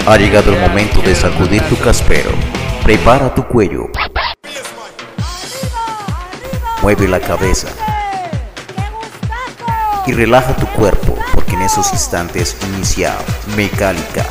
Ha llegado el momento de sacudir tu caspero. Prepara tu cuello. Mueve la cabeza. Y relaja tu cuerpo, porque en esos instantes inicia Mecálica.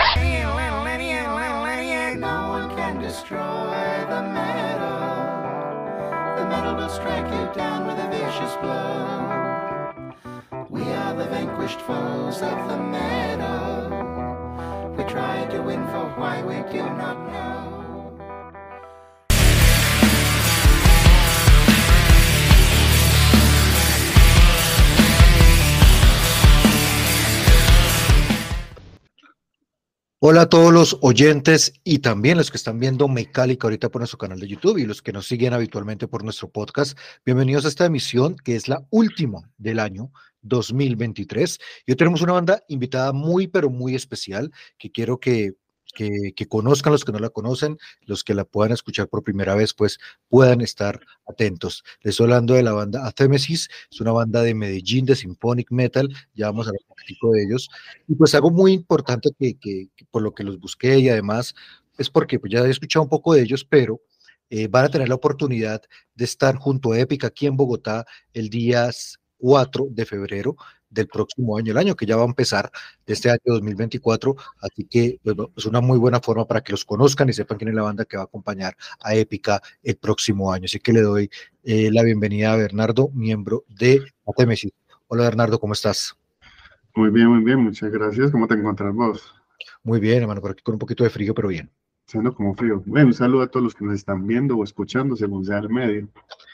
Hola a todos los oyentes y también los que están viendo Mecálica ahorita por nuestro canal de YouTube y los que nos siguen habitualmente por nuestro podcast. Bienvenidos a esta emisión que es la última del año 2023. Y hoy tenemos una banda invitada muy, pero muy especial que quiero que conozcan los que no la conocen, los que la puedan escuchar por primera vez, pues puedan estar atentos. Les estoy hablando de la banda Athemesis, es una banda de Medellín de Symphonic Metal, ya vamos a hablar un poquitico de ellos. Y pues algo muy importante que por lo que los busqué y además es porque pues, ya he escuchado un poco de ellos, pero van a tener la oportunidad de estar junto a Épica aquí en Bogotá el día 4 de febrero del próximo año, el año que ya va a empezar de este año 2024, así que pues, es una muy buena forma para que los conozcan y sepan quién es la banda que va a acompañar a Épica el próximo año. Así que le doy la bienvenida a Bernardo, miembro de Athemesis. Hola Bernardo, ¿cómo estás? Muy bien, muchas gracias. ¿Cómo te encuentras vos? Muy bien, hermano, por aquí con un poquito de frío, pero bien. Siendo como frío. Bueno, un saludo a todos los que nos están viendo o escuchando, según sea el medio.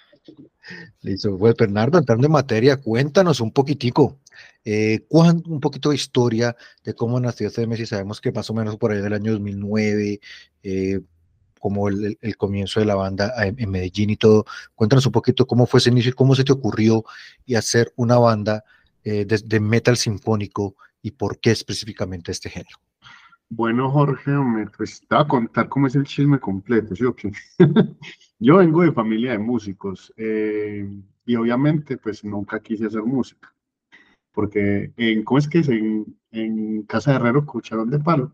Listo, pues Bernardo, entrando en materia, cuéntanos un poquitico, un poquito de historia de cómo nació Athemesis. Sabemos que más o menos por ahí del año 2009, eh, como el comienzo de la banda en Medellín y todo. Cuéntanos un poquito cómo fue ese inicio y cómo se te ocurrió y hacer una banda de metal sinfónico y por qué específicamente este género. Bueno, Jorge, pues te voy a contar cómo es el chisme completo, ¿sí o qué? Yo vengo de familia de músicos y obviamente pues nunca quise hacer música, porque ¿cómo es que es? En Casa de Herrero escucharon de palo,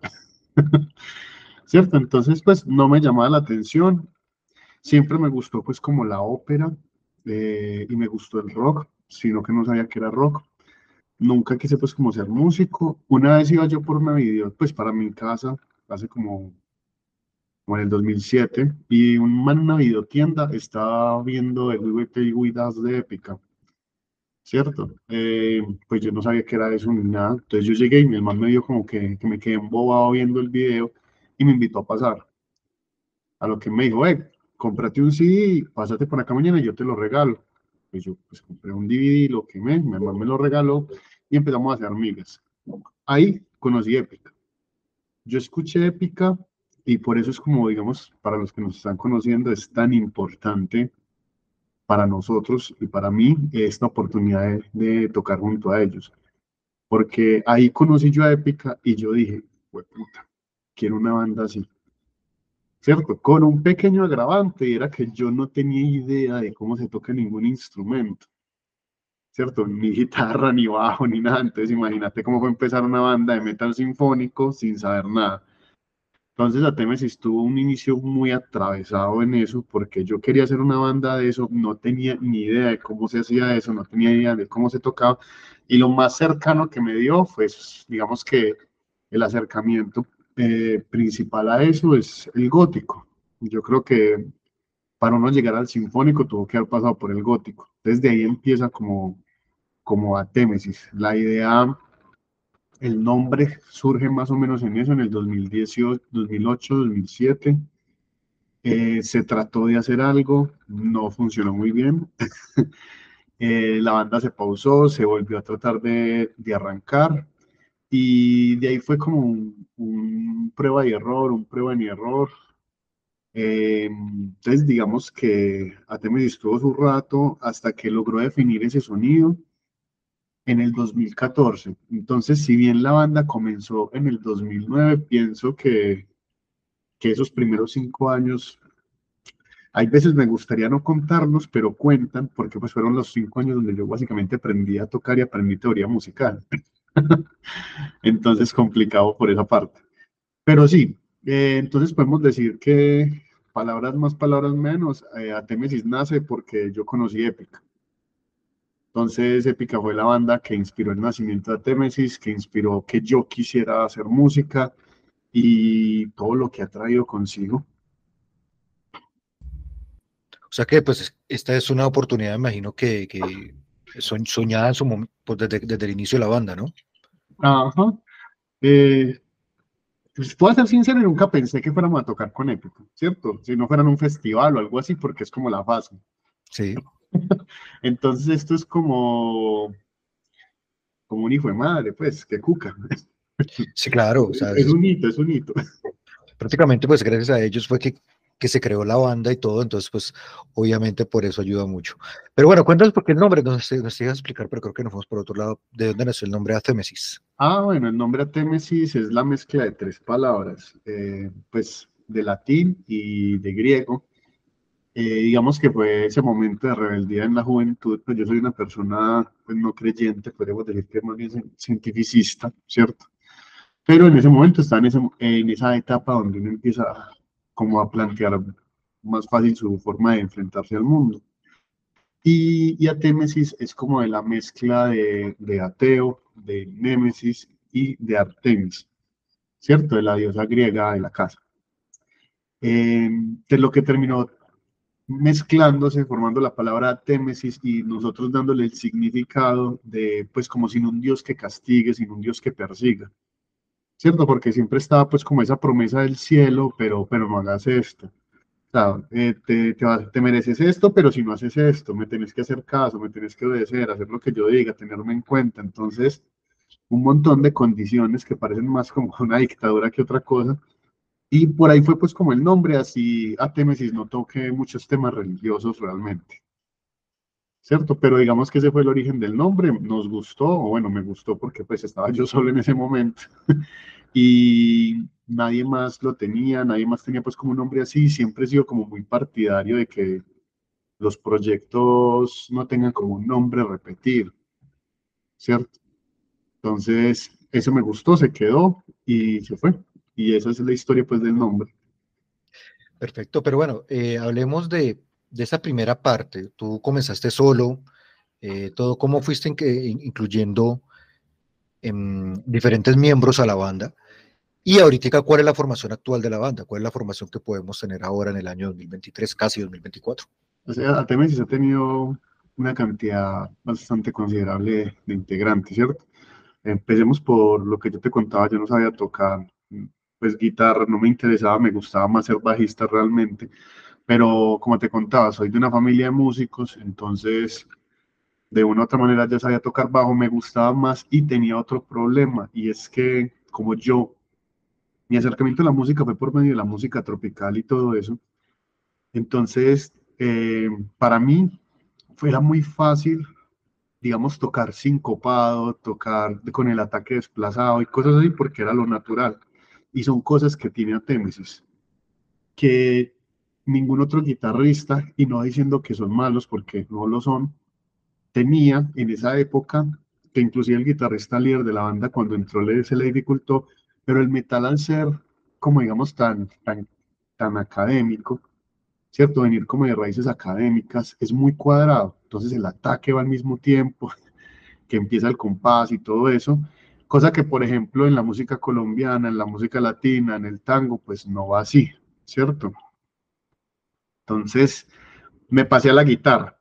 ¿cierto? Entonces pues no me llamaba la atención, siempre me gustó pues como la ópera y me gustó el rock, sino que no sabía que era rock. Nunca quise pues como ser músico. Una vez iba yo por una video, pues para mi casa, hace como en el 2007, y un man en una videotienda estaba viendo el We Will Play With Us de Épica, ¿cierto? Pues yo no sabía qué era eso ni nada. Entonces yo llegué y mi hermano me dio como que me quedé embobado viendo el video y me invitó a pasar. A lo que me dijo, cómprate un CD, pásate por acá mañana y yo te lo regalo. Pues yo pues compré un DVD, lo quemé, mi hermano me lo regaló y empezamos a hacer migas. Ahí conocí Épica. Yo escuché Épica y por eso es como, digamos, para los que nos están conociendo, es tan importante para nosotros y para mí esta oportunidad de tocar junto a ellos. Porque ahí conocí yo a Épica y yo dije, puta, quiero una banda así. ¿Cierto? Con un pequeño agravante, y era que yo no tenía idea de cómo se toca ningún instrumento, ¿cierto? Ni guitarra, ni bajo, ni nada. Entonces, imagínate cómo fue empezar una banda de metal sinfónico sin saber nada. Entonces, Athemesis tuvo un inicio muy atravesado en eso, porque yo quería hacer una banda de eso, no tenía ni idea de cómo se hacía eso, no tenía idea de cómo se tocaba, y lo más cercano que me dio fue, digamos que el acercamiento principal a eso es el gótico. Yo creo que para uno llegar al sinfónico tuvo que haber pasado por el gótico. Desde ahí empieza como Athemesis. La idea, el nombre surge más o menos en eso, en el 2018, 2008, 2007. Se trató de hacer algo, no funcionó muy bien. La banda se pausó, se volvió a tratar de arrancar y de ahí fue como un prueba y error, un prueba y error. Entonces, digamos que Athemesis estuvo su rato hasta que logró definir ese sonido en el 2014. Entonces, si bien la banda comenzó en el 2009, pienso que esos primeros 5 años, hay veces me gustaría no contarlos, pero cuentan porque pues fueron los 5 años donde yo básicamente aprendí a tocar y aprendí teoría musical. Entonces, complicado por esa parte. Pero sí, entonces podemos decir que palabras más, palabras menos, Atémesis nace porque yo conocí Épica. Entonces, Épica fue la banda que inspiró el nacimiento de Atémesis, que inspiró que yo quisiera hacer música y todo lo que ha traído consigo. O sea que pues esta es una oportunidad, me imagino que soñada en su momento, pues desde el inicio de la banda, ¿no? Ajá. Eh, pues, puedo ser sincero, y nunca pensé que fuéramos a tocar con Épica, ¿cierto? Si no fueran un festival o algo así, porque es como la fase. Sí, Entonces, esto es como un hijo de madre, pues, que cuca. sí, claro, o sea, Es un hito, es un hito. prácticamente pues gracias a ellos fue que se creó la banda y todo, entonces pues obviamente por eso ayuda mucho. Pero bueno, cuéntanos por qué el nombre, nos ibas a explicar, pero creo que nos fuimos por otro lado, ¿de dónde nació el nombre Atémesis? Ah, bueno, el nombre Atémesis es la mezcla de tres palabras, pues de latín y de griego. Digamos que fue ese momento de rebeldía en la juventud, pues yo soy una persona pues, no creyente, podríamos decir que más bien cientificista, ¿cierto? Pero en ese momento está en esa etapa donde uno empieza como a plantear más fácil su forma de enfrentarse al mundo. Y Atémesis es como de la mezcla de ateo, de Némesis y de Artemis, ¿cierto? De la diosa griega de la casa. De lo que terminó mezclándose, formando la palabra Témesis y nosotros dándole el significado de, pues, como sin un Dios que castigue, sin un Dios que persiga, ¿cierto? Porque siempre estaba, pues, como esa promesa del cielo, pero no hagas esto. O sea, te mereces esto, pero si no haces esto, me tenés que hacer caso, me tenés que obedecer, hacer lo que yo diga, tenerme en cuenta. Entonces, un montón de condiciones que parecen más como una dictadura que otra cosa. Y por ahí fue pues como el nombre, así Atémesis no toque muchos temas religiosos realmente, ¿cierto? Pero digamos que ese fue el origen del nombre, nos gustó, o bueno, me gustó porque pues estaba yo solo en ese momento y nadie más lo tenía, nadie más tenía pues como un nombre así, siempre he sido como muy partidario de que los proyectos no tengan como un nombre repetir, ¿cierto? Entonces, eso me gustó, se quedó y se fue. Y esa es la historia pues del nombre. Perfecto, pero bueno, hablemos de esa primera parte. Tú comenzaste solo, todo, ¿cómo fuiste incluyendo diferentes miembros a la banda? Y ahorita, ¿cuál es la formación actual de la banda? ¿Cuál es la formación que podemos tener ahora en el año 2023, casi 2024? O sea, Artemis ha tenido una cantidad bastante considerable de integrantes, ¿cierto? Empecemos por lo que yo te contaba, yo no sabía tocar, pues guitarra, no me interesaba, me gustaba más ser bajista realmente, pero como te contaba, soy de una familia de músicos, entonces de una u otra manera ya sabía tocar bajo, me gustaba más y tenía otro problema, y es que como yo, mi acercamiento a la música fue por medio de la música tropical y todo eso, entonces para mí era muy fácil, digamos, tocar sincopado, tocar con el ataque desplazado y cosas así, porque era lo natural. Y son cosas que tiene Atémesis, que ningún otro guitarrista, y no diciendo que son malos, porque no lo son, tenía en esa época, que inclusive el guitarrista líder de la banda cuando entró se le dificultó, pero el metal al ser, como digamos, tan académico, ¿cierto? Venir como de raíces académicas, es muy cuadrado, entonces el ataque va al mismo tiempo, que empieza el compás y todo eso, cosa que por ejemplo en la música colombiana, en la música latina, en el tango, pues no va así, ¿cierto? Entonces me pasé a la guitarra.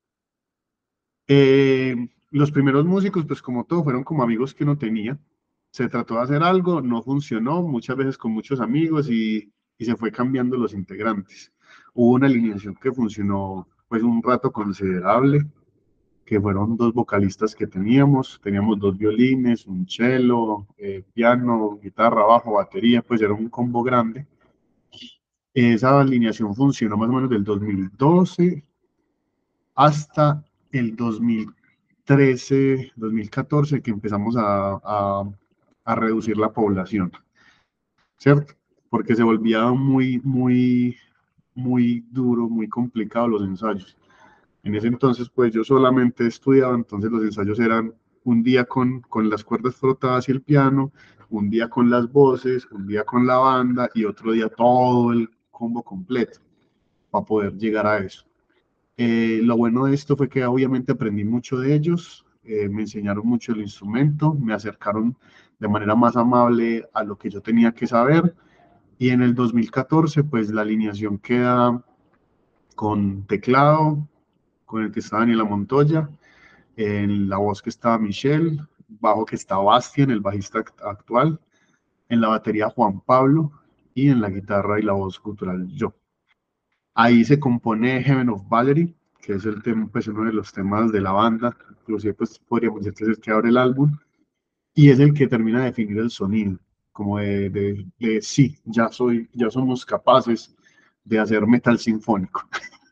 Los primeros músicos, pues como todo, fueron como amigos que uno tenía. Se trató de hacer algo, no funcionó, muchas veces con muchos amigos y se fue cambiando los integrantes. Hubo una alineación que funcionó pues un rato considerable, que fueron dos vocalistas que teníamos dos violines, un cello, piano, guitarra, bajo, batería, pues era un combo grande. Esa alineación funcionó más o menos del 2012 hasta el 2013, 2014, que empezamos a reducir la población, ¿cierto? Porque se volvía muy duro, muy complicado los ensayos. En ese entonces, pues yo solamente estudiaba, entonces los ensayos eran un día con las cuerdas frotadas y el piano, un día con las voces, un día con la banda y otro día todo el combo completo para poder llegar a eso. Lo bueno de esto fue que obviamente aprendí mucho de ellos, me enseñaron mucho el instrumento, me acercaron de manera más amable a lo que yo tenía que saber, y en el 2014 pues la alineación queda con teclado, con el que está Daniela Montoya, en la voz que estaba Michelle, bajo que está Bastian, el bajista actual, en la batería Juan Pablo y en la guitarra y la voz cultural yo. Ahí se compone Heaven of Valerie, que es el tema, pues uno de los temas de la banda, inclusive pues podríamos decir que es el que abre el álbum, y es el que termina de definir el sonido, como de sí, ya somos capaces de hacer metal sinfónico.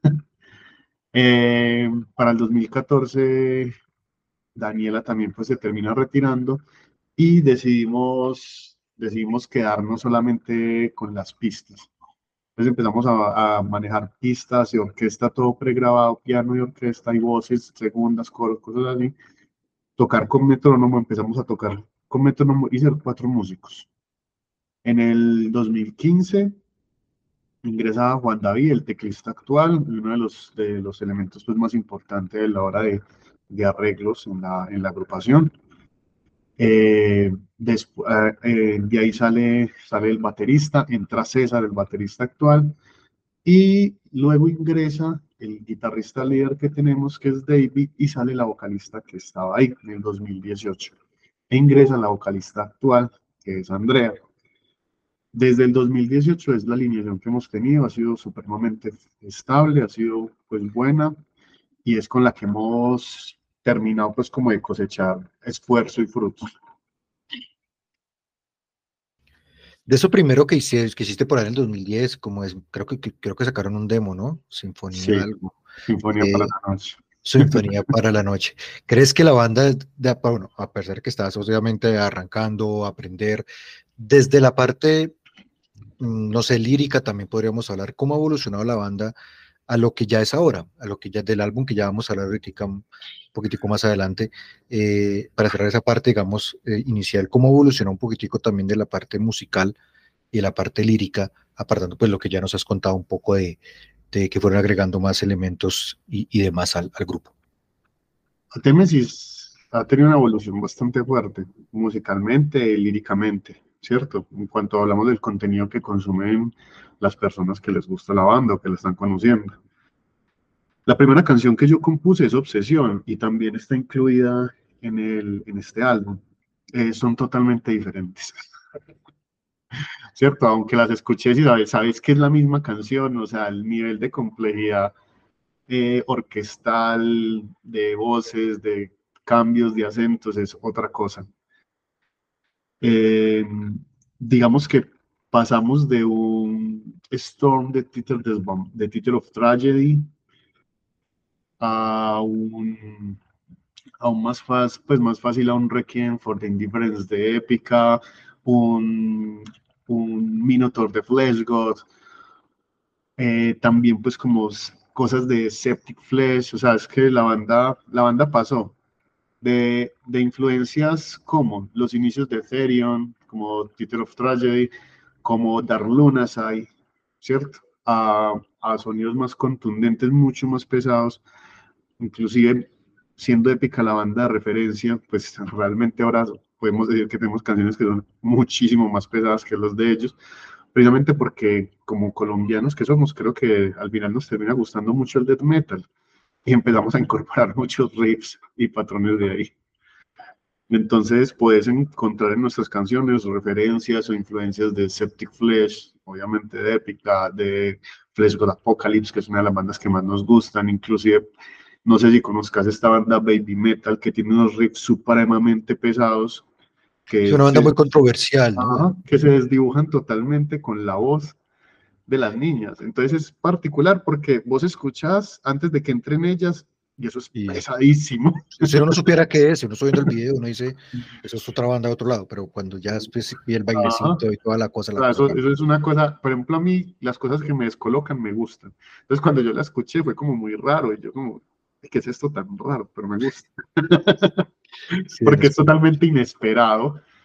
Para el 2014, Daniela también pues se termina retirando y decidimos quedarnos solamente con las pistas. Entonces empezamos a manejar pistas y orquesta, todo pregrabado, piano y orquesta y voces, segundas, coros, cosas así. Tocar con metrónomo, empezamos a tocar con metrónomo y ser 4 músicos. En el 2015 ingresa Juan David, el teclista actual, y uno de los elementos pues, más importantes a la hora de arreglos en la agrupación. De ahí sale el baterista, entra César, el baterista actual, y luego ingresa el guitarrista líder que tenemos, que es David, y sale la vocalista que estaba ahí en el 2018. E ingresa la vocalista actual, que es Andrea. Desde el 2018 es la alineación que hemos tenido, ha sido supremamente estable, ha sido pues buena, y es con la que hemos terminado pues como de cosechar esfuerzo y frutos. De eso primero que hiciste por ahí en el 2010, como es, creo que sacaron un demo, ¿no? Sí, Sinfonía algo. Sinfonía para la Noche. Sinfonía para la Noche. ¿Crees que la banda, bueno, a pesar que estás obviamente arrancando, aprender, desde la parte, no sé, lírica también podríamos hablar, cómo ha evolucionado la banda a lo que ya es ahora, a lo que ya del álbum que ya vamos a hablar ahorita un poquitico más adelante, para cerrar esa parte, digamos, inicial, cómo evolucionó un poquitico también de la parte musical y la parte lírica, apartando pues lo que ya nos has contado un poco de que fueron agregando más elementos y demás al grupo. Atémesis ha tenido una evolución bastante fuerte, musicalmente y líricamente, ¿cierto? En cuanto hablamos del contenido que consumen las personas que les gusta la banda o que la están conociendo. La primera canción que yo compuse es Obsesión y también está incluida en este álbum. Son totalmente diferentes, ¿cierto? Aunque las escuches y sabes que es la misma canción, o sea, el nivel de complejidad orquestal, de voces, de cambios de acentos, es otra cosa. Eh, digamos que pasamos de un Storm de Title of Tragedy a un más fácil a un Requiem for the Indifference de Épica, un Minotaur de Flesh God, también pues como cosas de Septic Flesh, o sea, es que la banda pasó de influencias como los inicios de Therion, como Theater of Tragedy, como Dark Lunacy, ¿cierto? A sonidos más contundentes, mucho más pesados, inclusive siendo épica la banda de referencia, pues realmente ahora podemos decir que tenemos canciones que son muchísimo más pesadas que los de ellos, precisamente porque como colombianos que somos, creo que al final nos termina gustando mucho el death metal y empezamos a incorporar muchos riffs y patrones de ahí. Entonces puedes encontrar en nuestras canciones referencias o influencias de Septic Flesh, obviamente de Epica, de Flesh God Apocalypse, que es una de las bandas que más nos gustan, inclusive, no sé si conozcas esta banda Baby Metal, que tiene unos riffs supremamente pesados, Es que una banda muy controversial, ¿no? que se desdibujan totalmente con la voz de las niñas. Entonces es particular porque vos escuchás antes de que entren ellas y eso es pesadísimo. Si uno no supiera qué es, si uno está viendo el video, uno dice, eso es otra banda de otro lado, pero cuando ya después vi el bailecito y toda la cosa Eso es una cosa, por ejemplo, a mí las cosas que me descolocan me gustan. Entonces cuando yo la escuché fue como muy raro y yo como, ¿qué es esto tan raro? Pero me gusta. sí, Porque es totalmente inesperado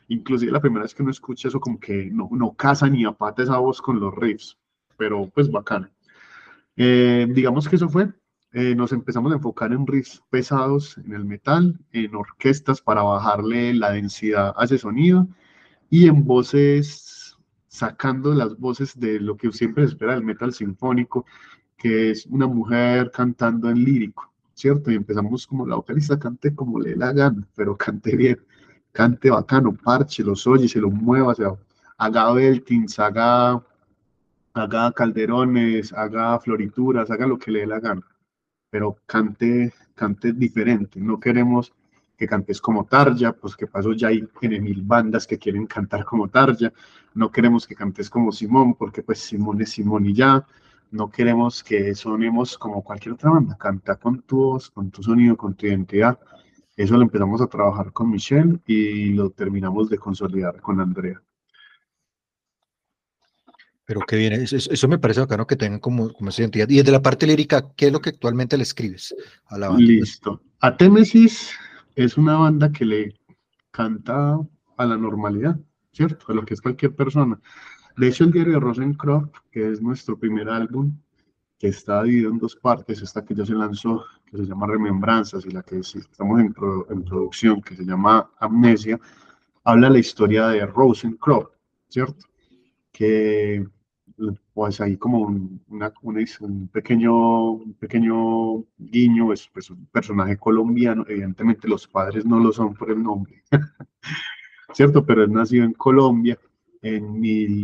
Inclusive la primera vez que uno escucha eso como que no casa ni apata esa voz con los riffs, pero pues bacano. Digamos que eso fue, nos empezamos a enfocar en riffs pesados en el metal, en orquestas para bajarle la densidad a ese sonido y en voces, sacando las voces de lo que siempre se espera del metal sinfónico, que es una mujer cantando en lírico, ¿cierto? Y empezamos como la vocalista cante como le dé la gana, pero cante bien, cante bacano, parche, los oye, se lo mueva, o sea, haga beltings, haga calderones, haga florituras, haga lo que le dé la gana, pero cante diferente. No queremos que cantes como Tarja, pues que pasó ya hay en mil bandas que quieren cantar como Tarja. No queremos que cantes como Simón, porque pues Simón es Simón y ya. No queremos que sonemos como cualquier otra banda. Canta con tu voz, con tu sonido, con tu identidad. Eso lo empezamos a trabajar con Michelle y lo terminamos de consolidar con Andrea. Pero qué bien, eso me parece bacano que tengan como esa identidad. Y desde la parte lírica, ¿qué es lo que actualmente le escribes a la banda? Listo. Atémesis es una banda que le canta a la normalidad, ¿cierto? A lo que es cualquier persona. De hecho, el diario de Rosencroft, que es nuestro primer álbum, que está dividido en dos partes, esta que ya se lanzó, que se llama Remembranzas, y la que sí estamos en producción, que se llama Amnesia, habla la historia de Rosencroft, ¿cierto? Que pues ahí como un pequeño guiño, pues un personaje colombiano, evidentemente los padres no lo son por el nombre, ¿cierto? Pero él nació en Colombia en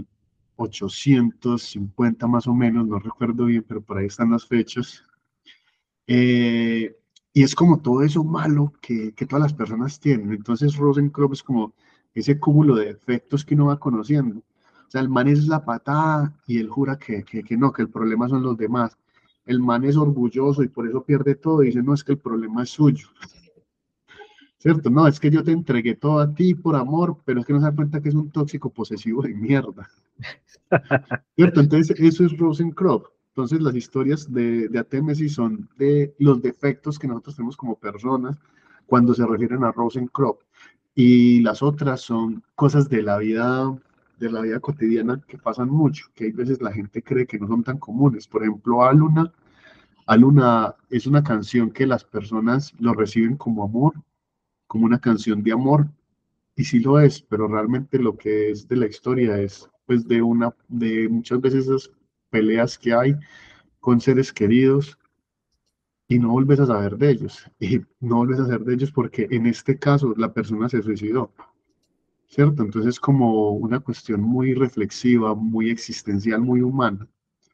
1850 más o menos, no recuerdo bien, pero por ahí están las fechas. Eh, y es como todo eso malo que todas las personas tienen. Entonces Rosencrantz es como ese cúmulo de efectos que uno va conociendo. O sea, el man es la patada y él jura que no, que el problema son los demás. El man es orgulloso y por eso pierde todo y dice, no, es que el problema es suyo. ¿Cierto? No, es que yo te entregué todo a ti por amor, pero es que no se da cuenta que es un tóxico posesivo de mierda. ¿Cierto? Entonces, eso es Rosencrantz. Entonces, las historias de Atémesis son de los defectos que nosotros tenemos como personas cuando se refieren a Rosencrantz. Y las otras son cosas de la vida cotidiana que pasan mucho, que hay veces la gente cree que no son tan comunes. Por ejemplo, Aluna es una canción que las personas lo reciben como amor, como una canción de amor, y sí lo es, pero realmente lo que es de la historia es pues de muchas veces esas peleas que hay con seres queridos y no volves a saber de ellos. Y no volves a saber de ellos porque en este caso la persona se suicidó, ¿cierto? Entonces es como una cuestión muy reflexiva, muy existencial, muy humana.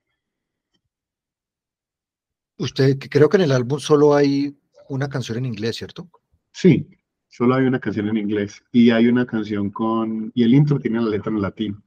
Que creo que en el álbum solo hay una canción en inglés, ¿cierto? Sí, solo hay una canción en inglés y hay una canción y el intro tiene la letra en latín.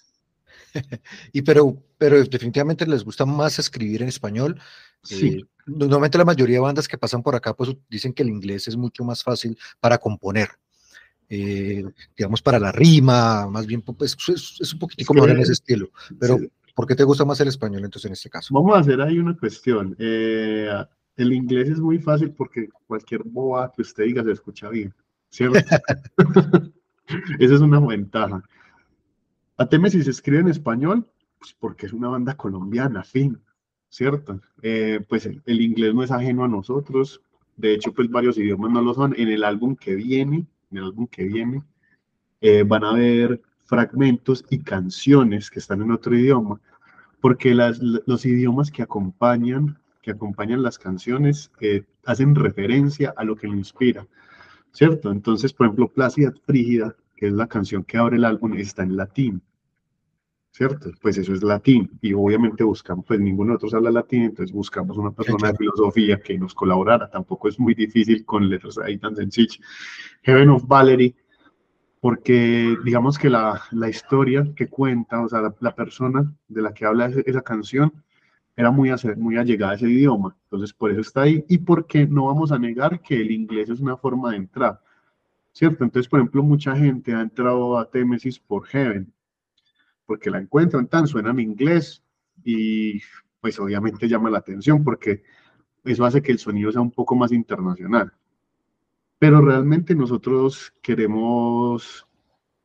Pero definitivamente les gusta más escribir en español. Sí, Normalmente la mayoría de bandas que pasan por acá pues dicen que el inglés es mucho más fácil para componer, eh, digamos para la rima, más bien pues, es un es poquitico que mejor en ese estilo. Pero sí, ¿por qué te gusta más el español entonces en este caso? vamos a hacer ahí una cuestión. El inglés es muy fácil porque cualquier boba que usted diga se escucha bien, ¿cierto? Esa es una ventaja. Atemesis se escribe en español, pues porque es una banda colombiana, fin, ¿cierto? Pues el inglés no es ajeno a nosotros. De hecho, pues varios idiomas no lo son. En el álbum que viene, van a haber fragmentos y canciones que están en otro idioma porque los idiomas que acompañan las canciones, hacen referencia a lo que lo inspira, ¿cierto? Entonces, por ejemplo, Plácida Frígida, que es la canción que abre el álbum, está en latín, ¿cierto? Pues eso es latín, y obviamente buscamos, pues ninguno de nosotros habla latín, entonces buscamos una persona de Claro. filosofía que nos colaborara, tampoco es muy difícil con letras ahí tan sencillas. Heaven of Valerie, porque digamos que la historia que cuenta, o sea, la persona de la que habla esa canción, era muy allegada a ese idioma, entonces por eso está ahí, y porque no vamos a negar que el inglés es una forma de entrar, ¿cierto? Entonces, por ejemplo, mucha gente ha entrado a Témesis por Heaven, porque la encuentran tan, suena en inglés, y pues obviamente llama la atención, porque eso hace que el sonido sea un poco más internacional. Pero realmente nosotros queremos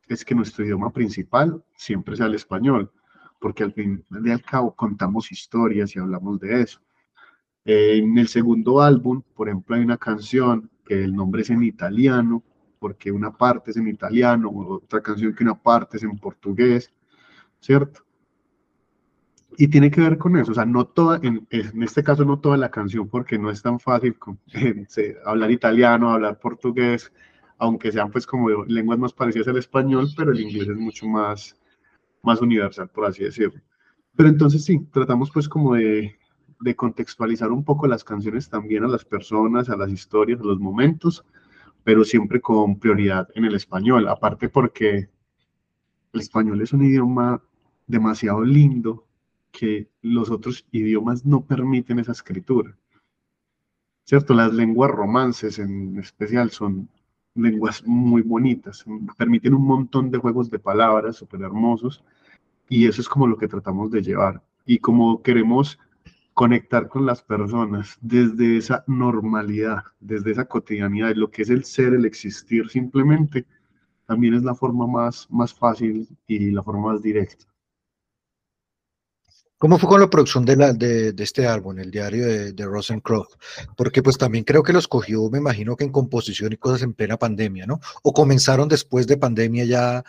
es que nuestro idioma principal siempre sea el español, porque al fin y al cabo contamos historias y hablamos de eso. En el segundo álbum, por ejemplo, hay una canción que el nombre es en italiano, porque una parte es en italiano, otra canción que una parte es en portugués, ¿cierto? Y tiene que ver con eso, o sea, no toda, en este caso no toda la canción, porque no es tan fácil hablar italiano, hablar portugués, aunque sean pues como lenguas más parecidas al español, pero el inglés es mucho más universal, por así decirlo. Pero entonces sí, tratamos pues como de contextualizar un poco las canciones también a las personas, a las historias, a los momentos, pero siempre con prioridad en el español, aparte porque el español es un idioma demasiado lindo que los otros idiomas no permiten esa escritura, ¿cierto? Las lenguas romances en especial son lenguas muy bonitas, permiten un montón de juegos de palabras súper hermosos y eso es como lo que tratamos de llevar. Y como queremos conectar con las personas desde esa normalidad, desde esa cotidianidad, lo que es el ser, el existir simplemente, también es la forma más fácil y la forma más directa. ¿Cómo fue con la producción de este álbum, el diario de Rosencroft? Porque pues también creo que los cogió, me imagino que en composición y cosas en plena pandemia, ¿no? O comenzaron después de pandemia ya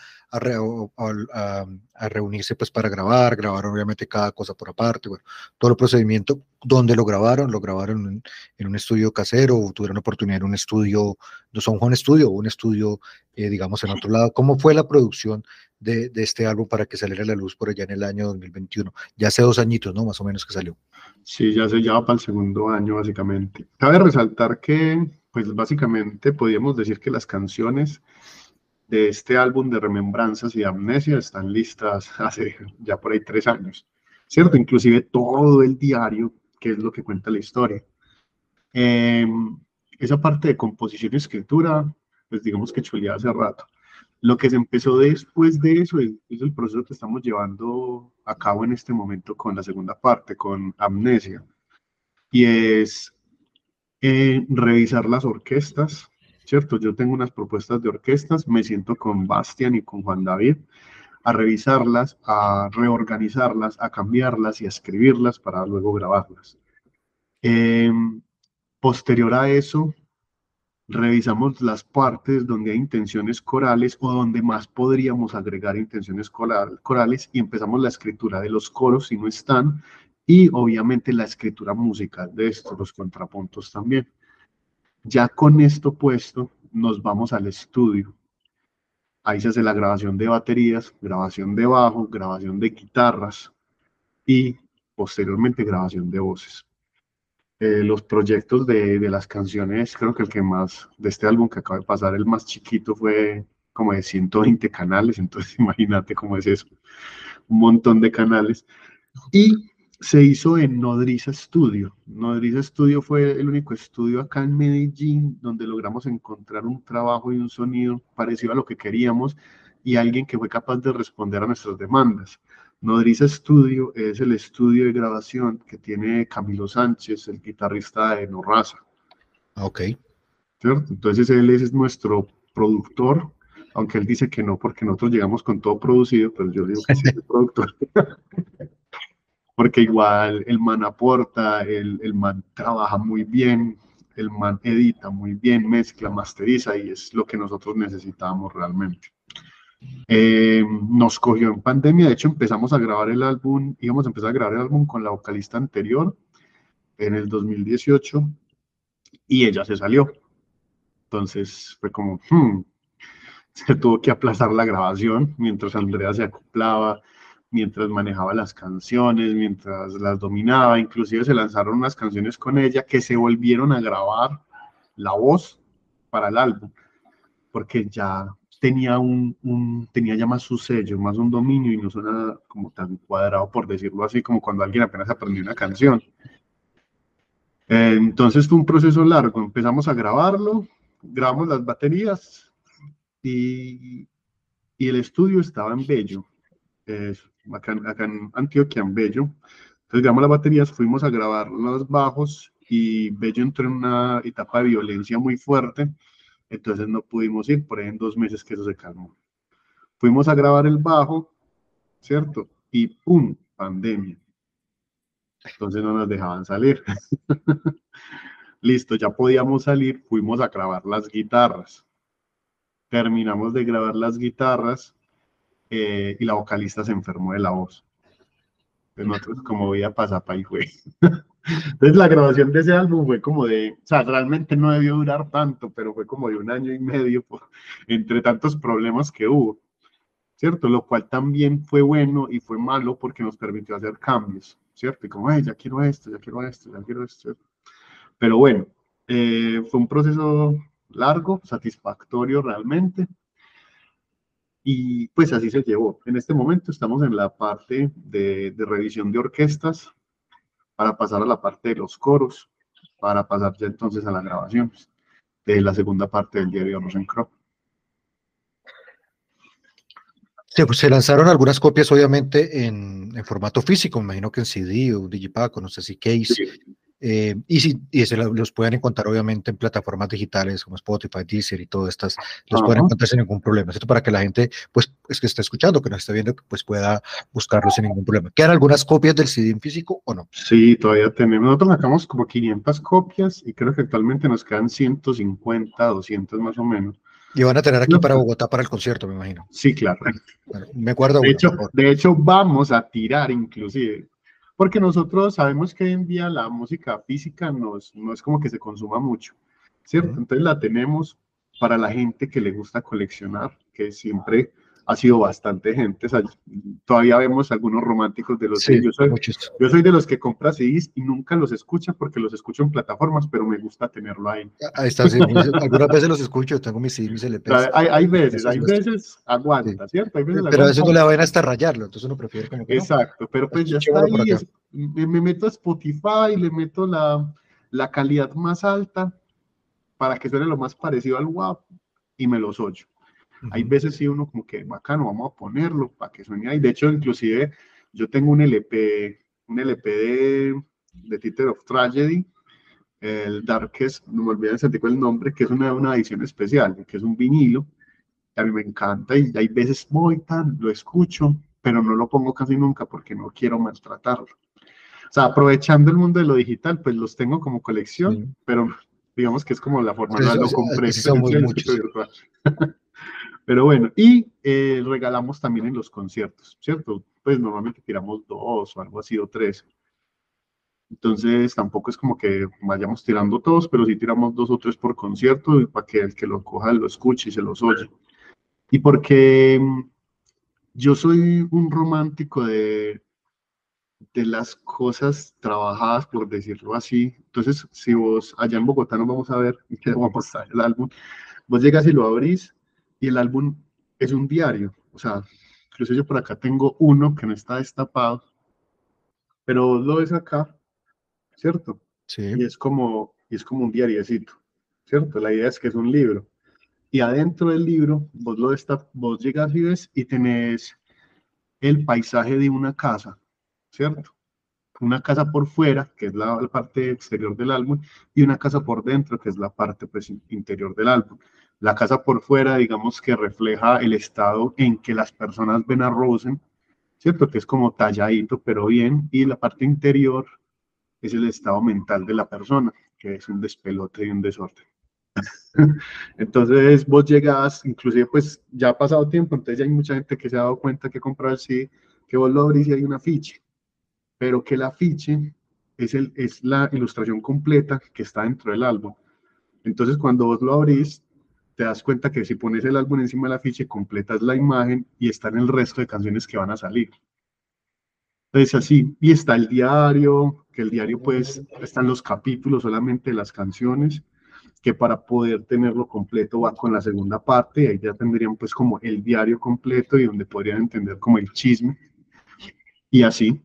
a reunirse pues para grabaron obviamente cada cosa por aparte, bueno, todo el procedimiento, ¿dónde lo grabaron en un estudio casero o tuvieron oportunidad en un estudio, no son un estudio o un estudio, digamos, en otro lado? ¿Cómo fue la producción de este álbum para que saliera a la luz por allá en el año 2021? Ya hace 2 añitos, ¿no? Más o menos que salió. Sí, ya se lleva para el segundo año, básicamente. Cabe resaltar que, pues básicamente podríamos decir que las canciones de este álbum de Remembranzas y Amnesia están listas hace ya por ahí 3 años, ¿cierto? Inclusive todo el diario, que es lo que cuenta la historia. Eh, Esa parte de composición y escritura, pues digamos que chuleaba hace rato. Lo que se empezó después de eso es el proceso que estamos llevando a cabo en este momento con la segunda parte, con Amnesia, y es revisar las orquestas, ¿cierto? Yo tengo unas propuestas de orquestas, me siento con Bastian y con Juan David a revisarlas, a reorganizarlas, a cambiarlas y a escribirlas para luego grabarlas. Eh, Posterior a eso, revisamos las partes donde hay intenciones corales o donde más podríamos agregar intenciones corales y empezamos la escritura de los coros si no están y obviamente la escritura musical de estos, los contrapuntos también. Ya con esto puesto, nos vamos al estudio. Ahí se hace la grabación de baterías, grabación de bajo, grabación de guitarras y posteriormente grabación de voces. Los proyectos de las canciones, creo que el que más, de este álbum que acaba de pasar, el más chiquito fue como de 120 canales, entonces imagínate cómo es eso, un montón de canales. Y se hizo en Nodriza Studio. Nodriza Studio fue el único estudio acá en Medellín donde logramos encontrar un trabajo y un sonido parecido a lo que queríamos y alguien que fue capaz de responder a nuestras demandas. Nodriza Studio es el estudio de grabación que tiene Camilo Sánchez, el guitarrista de No Raza. Ok. ¿Cierto? Entonces él es nuestro productor, aunque él dice que no, porque nosotros llegamos con todo producido, pero yo digo que sí es el productor. Porque igual el man aporta, el man trabaja muy bien, el man edita muy bien, mezcla, masteriza y es lo que nosotros necesitamos realmente. Nos cogió en pandemia, de hecho empezamos a grabar el álbum, íbamos a empezar a grabar el álbum con la vocalista anterior en el 2018 y ella se salió. Entonces fue como, se tuvo que aplazar la grabación mientras Andrea se acoplaba, mientras manejaba las canciones, mientras las dominaba, inclusive se lanzaron unas canciones con ella que se volvieron a grabar la voz para el álbum, porque ya tenía tenía ya más su sello, más un dominio y no suena como tan cuadrado, por decirlo así, como cuando alguien apenas aprendió una canción. Entonces fue un proceso largo, empezamos a grabarlo, grabamos las baterías y el estudio estaba en Bello, acá en Antioquia, en Bello. Entonces grabamos las baterías, fuimos a grabar los bajos y Bello entró en una etapa de violencia muy fuerte, entonces no pudimos ir, por ahí en 2 meses que eso se calmó. Fuimos a grabar el bajo, ¿cierto? Y ¡pum! Pandemia. Entonces no nos dejaban salir. Listo, ya podíamos salir, fuimos a grabar las guitarras. Terminamos de grabar las guitarras y la vocalista se enfermó de la voz. Entonces nosotros como veía pasar para ahí fue. Entonces la grabación de ese álbum fue como de, o sea, realmente no debió durar tanto, pero fue como de 1 año y medio entre tantos problemas que hubo, ¿cierto? Lo cual también fue bueno y fue malo porque nos permitió hacer cambios, ¿cierto? Y como, ya quiero esto, ya quiero esto, ya quiero esto. Pero bueno, fue un proceso largo, satisfactorio realmente. Y pues así se llevó. En este momento estamos en la parte de revisión de orquestas para pasar a la parte de los coros, para pasar ya entonces a las grabaciones de la segunda parte del diario Rosencrantz. Pues se lanzaron algunas copias, obviamente, en formato físico, me imagino que en CD o Digipack, o no sé si Case. Sí. Y los pueden encontrar, obviamente, en plataformas digitales como Spotify, Deezer y todas estas, los pueden encontrar sin ningún problema. Esto para que la gente, pues, es que está escuchando, que nos está viendo, pues pueda buscarlos sin ningún problema. ¿Quedan algunas copias del CD en físico o no? Sí, todavía tenemos. Nosotros sacamos como 500 copias y creo que actualmente nos quedan 150, 200 más o menos. Y van a tener aquí para Bogotá para el concierto, me imagino. Sí, claro. Bueno, me acuerdo. De hecho, vamos a tirar inclusive, porque nosotros sabemos que hoy en día la música física no es como que se consuma mucho, ¿cierto? Entonces la tenemos para la gente que le gusta coleccionar, que siempre ha sido bastante gente. O sea, todavía vemos algunos románticos de los sí, yo soy de los que compra CDs y nunca los escucha porque los escucho en plataformas, pero me gusta tenerlo ahí. Ahí está, sí, algunas veces los escucho, tengo mis CDs, mis LPs. O sea, hay veces aguanta, sí. ¿Cierto? Hay veces pero a veces no le van hasta rayarlo, entonces uno prefiere como que exacto, pero pues ya está ahí, me meto a Spotify, le meto la calidad más alta para que suene lo más parecido al WAP y me los oyo. Hay veces sí uno como que bacano, vamos a ponerlo para que suene ahí. De hecho, inclusive yo tengo un LP de Theater of Tragedy, el Darkest, no me olvidé el nombre, que es una edición especial, que es un vinilo, que a mí me encanta y hay veces lo escucho, pero no lo pongo casi nunca porque no quiero maltratarlo. O sea, aprovechando el mundo de lo digital, pues los tengo como colección, sí. Pero digamos que es como la forma, no lo compré. Pero bueno, y regalamos también en los conciertos, ¿cierto? Pues normalmente tiramos 2 o algo así, o 3. Entonces tampoco es como que vayamos tirando todos, pero sí tiramos 2 o 3 por concierto para que el que lo coja lo escuche y se los oye. Y porque yo soy un romántico de las cosas trabajadas, por decirlo así. Entonces, si vos allá en Bogotá nos vamos a ver, vamos a ver el álbum, vos llegas y lo abrís y el álbum es un diario. O sea, incluso yo por acá tengo uno que no está destapado, pero vos lo ves acá, ¿cierto? Sí. Y es como un diariecito, ¿cierto? La idea es que es un libro. Y adentro del libro, vos llegas y ves y tenés el paisaje de una casa, ¿cierto? Una casa por fuera, que es la parte exterior del álbum, y una casa por dentro, que es la parte pues, interior del álbum. La casa por fuera, digamos que refleja el estado en que las personas ven a Rosen, ¿cierto? Que es como talladito, pero bien, y la parte interior es el estado mental de la persona, que es un despelote y un desorden. Entonces vos llegas, inclusive pues ya ha pasado tiempo, entonces ya hay mucha gente que se ha dado cuenta que comprar el CD, que vos lo abrís y hay un afiche, pero que el afiche es la ilustración completa que está dentro del álbum. Entonces cuando vos lo abrís, te das cuenta que si pones el álbum encima del afiche, completas la imagen y están el resto de canciones que van a salir. Entonces así, y está el diario, que el diario pues están los capítulos solamente de las canciones, que para poder tenerlo completo va con la segunda parte, y ahí ya tendrían pues como el diario completo y donde podrían entender como el chisme, y así.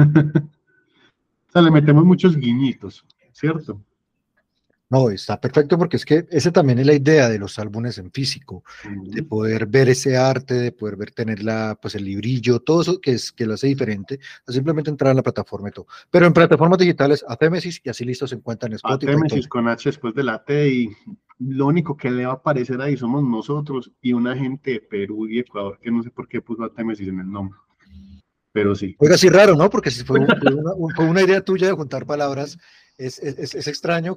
O sea, le metemos muchos guiñitos, ¿cierto? No, está perfecto porque es que esa también es la idea de los álbumes en físico, de poder ver ese arte, de poder ver, tener pues el librillo, todo eso que lo hace diferente, a simplemente entrar en la plataforma y todo. Pero en plataformas digitales, Atémesis, y así listo se encuentra en Spotify. Atémesis con H después de la T y lo único que le va a aparecer ahí somos nosotros y una gente de Perú y Ecuador que no sé por qué puso a Témesis en el nombre, pero sí. Oiga, sí, raro, ¿no? Porque si fue una idea tuya de juntar palabras, es extraño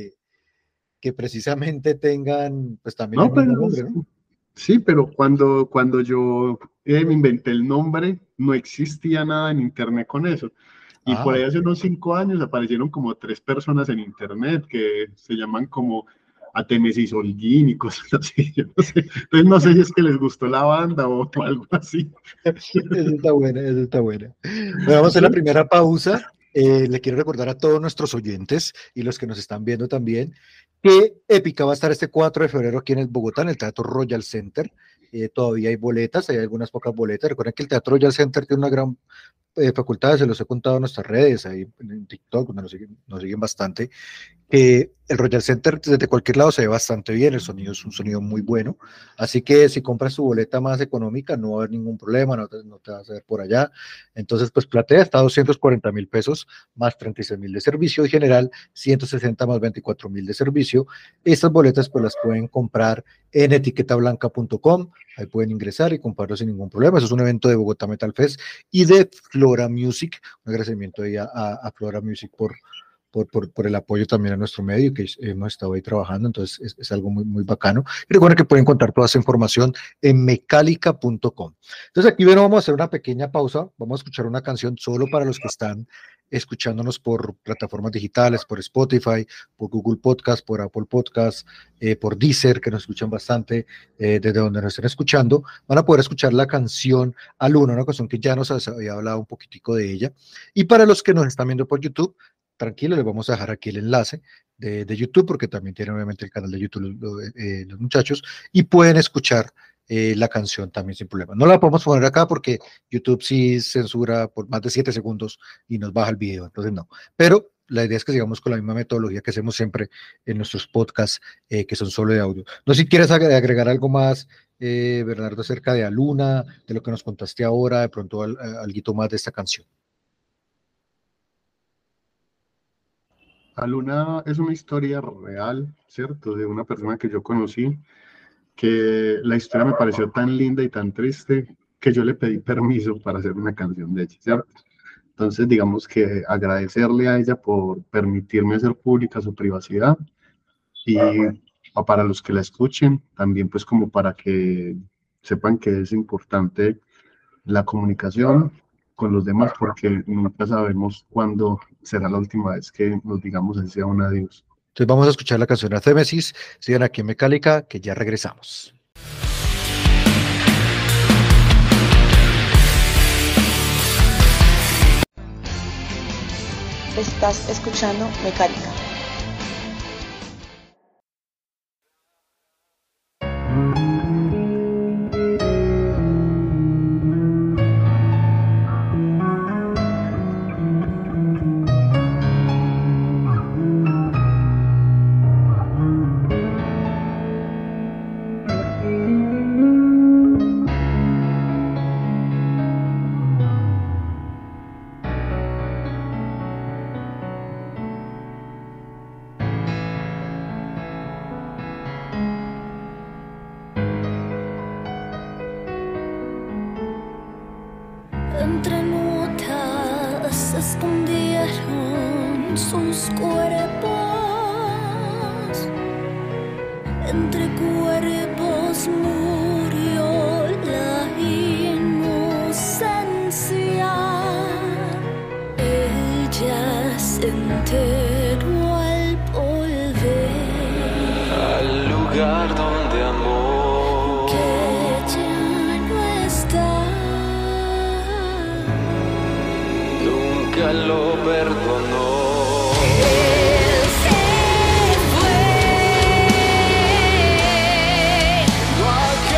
que precisamente tengan, pues también el No, mismo pero nombre, ¿no? sí, pero cuando yo me inventé el nombre, no existía nada en internet con eso. Y por Ah, ahí ok. hace unos 5 años aparecieron como 3 personas en internet que se llaman como Atemesis Holguín y cosas así. Yo no sé. Entonces no sé si es que les gustó la banda o algo así. Eso está buena, eso está buena. Bueno, vamos a hacer la primera pausa. Le quiero recordar a todos nuestros oyentes y los que nos están viendo también que Épica va a estar este 4 de febrero aquí en el Bogotá, en el Teatro Royal Center. Todavía hay boletas, hay algunas pocas boletas. Recuerden que el Teatro Royal Center tiene una gran facultad, se los he contado en nuestras redes, ahí en TikTok, donde nos siguen bastante. El Royal Center desde cualquier lado se ve bastante bien, el sonido es un sonido muy bueno, así que si compras tu boleta más económica no va a haber ningún problema, no te vas a ver por allá. Entonces pues Platea está a 240.000 pesos más 36.000 de servicio y general 160 más 24.000 de servicio. Estas boletas pues las pueden comprar en etiquetablanca.com, ahí pueden ingresar y comprarlo sin ningún problema. Eso es un evento de Bogotá Metal Fest y de Flora Music, un agradecimiento ahí a Flora Music por el apoyo también a nuestro medio, que hemos estado ahí trabajando, entonces es algo muy, muy bacano. Y recuerden que pueden encontrar toda esa información en mecálica.com. Entonces aquí, bueno, vamos a hacer una pequeña pausa, vamos a escuchar una canción solo para los que están escuchándonos por plataformas digitales, por Spotify, por Google Podcast, por Apple Podcast, por Deezer, que nos escuchan bastante, desde donde nos estén escuchando, van a poder escuchar la canción Aluna, una canción que ya nos había hablado un poquitico de ella. Y para los que nos están viendo por YouTube, tranquilo, les vamos a dejar aquí el enlace de YouTube, porque también tienen obviamente el canal de YouTube los muchachos, y pueden escuchar la canción también sin problema. No la podemos poner acá porque YouTube sí censura por más de 7 segundos y nos baja el video, entonces no. Pero la idea es que sigamos con la misma metodología que hacemos siempre en nuestros podcasts, que son solo de audio. No sé si quieres agregar algo más, Bernardo, acerca de Aluna, de lo que nos contaste ahora, de pronto algo más de esta canción. Aluna es una historia real, ¿cierto? De una persona que yo conocí, que la historia me pareció tan linda y tan triste que yo le pedí permiso para hacer una canción de ella, ¿cierto? Entonces, digamos que agradecerle a ella por permitirme hacer pública su privacidad y para los que la escuchen, también pues como para que sepan que es importante la comunicación con los demás, porque nunca sabemos cuándo será la última vez que nos digamos así sea un adiós. Entonces vamos a escuchar la canción Athemesis, sigan aquí en Mecálica, que ya regresamos. Estás escuchando Mecálica. Entre notas se escondieron sus cuerpos, entre cuerpos murió la inocencia. Ella se enteró al volver al lugar donde amó, que ya no está. nunca lo perdonó. Él se fue, no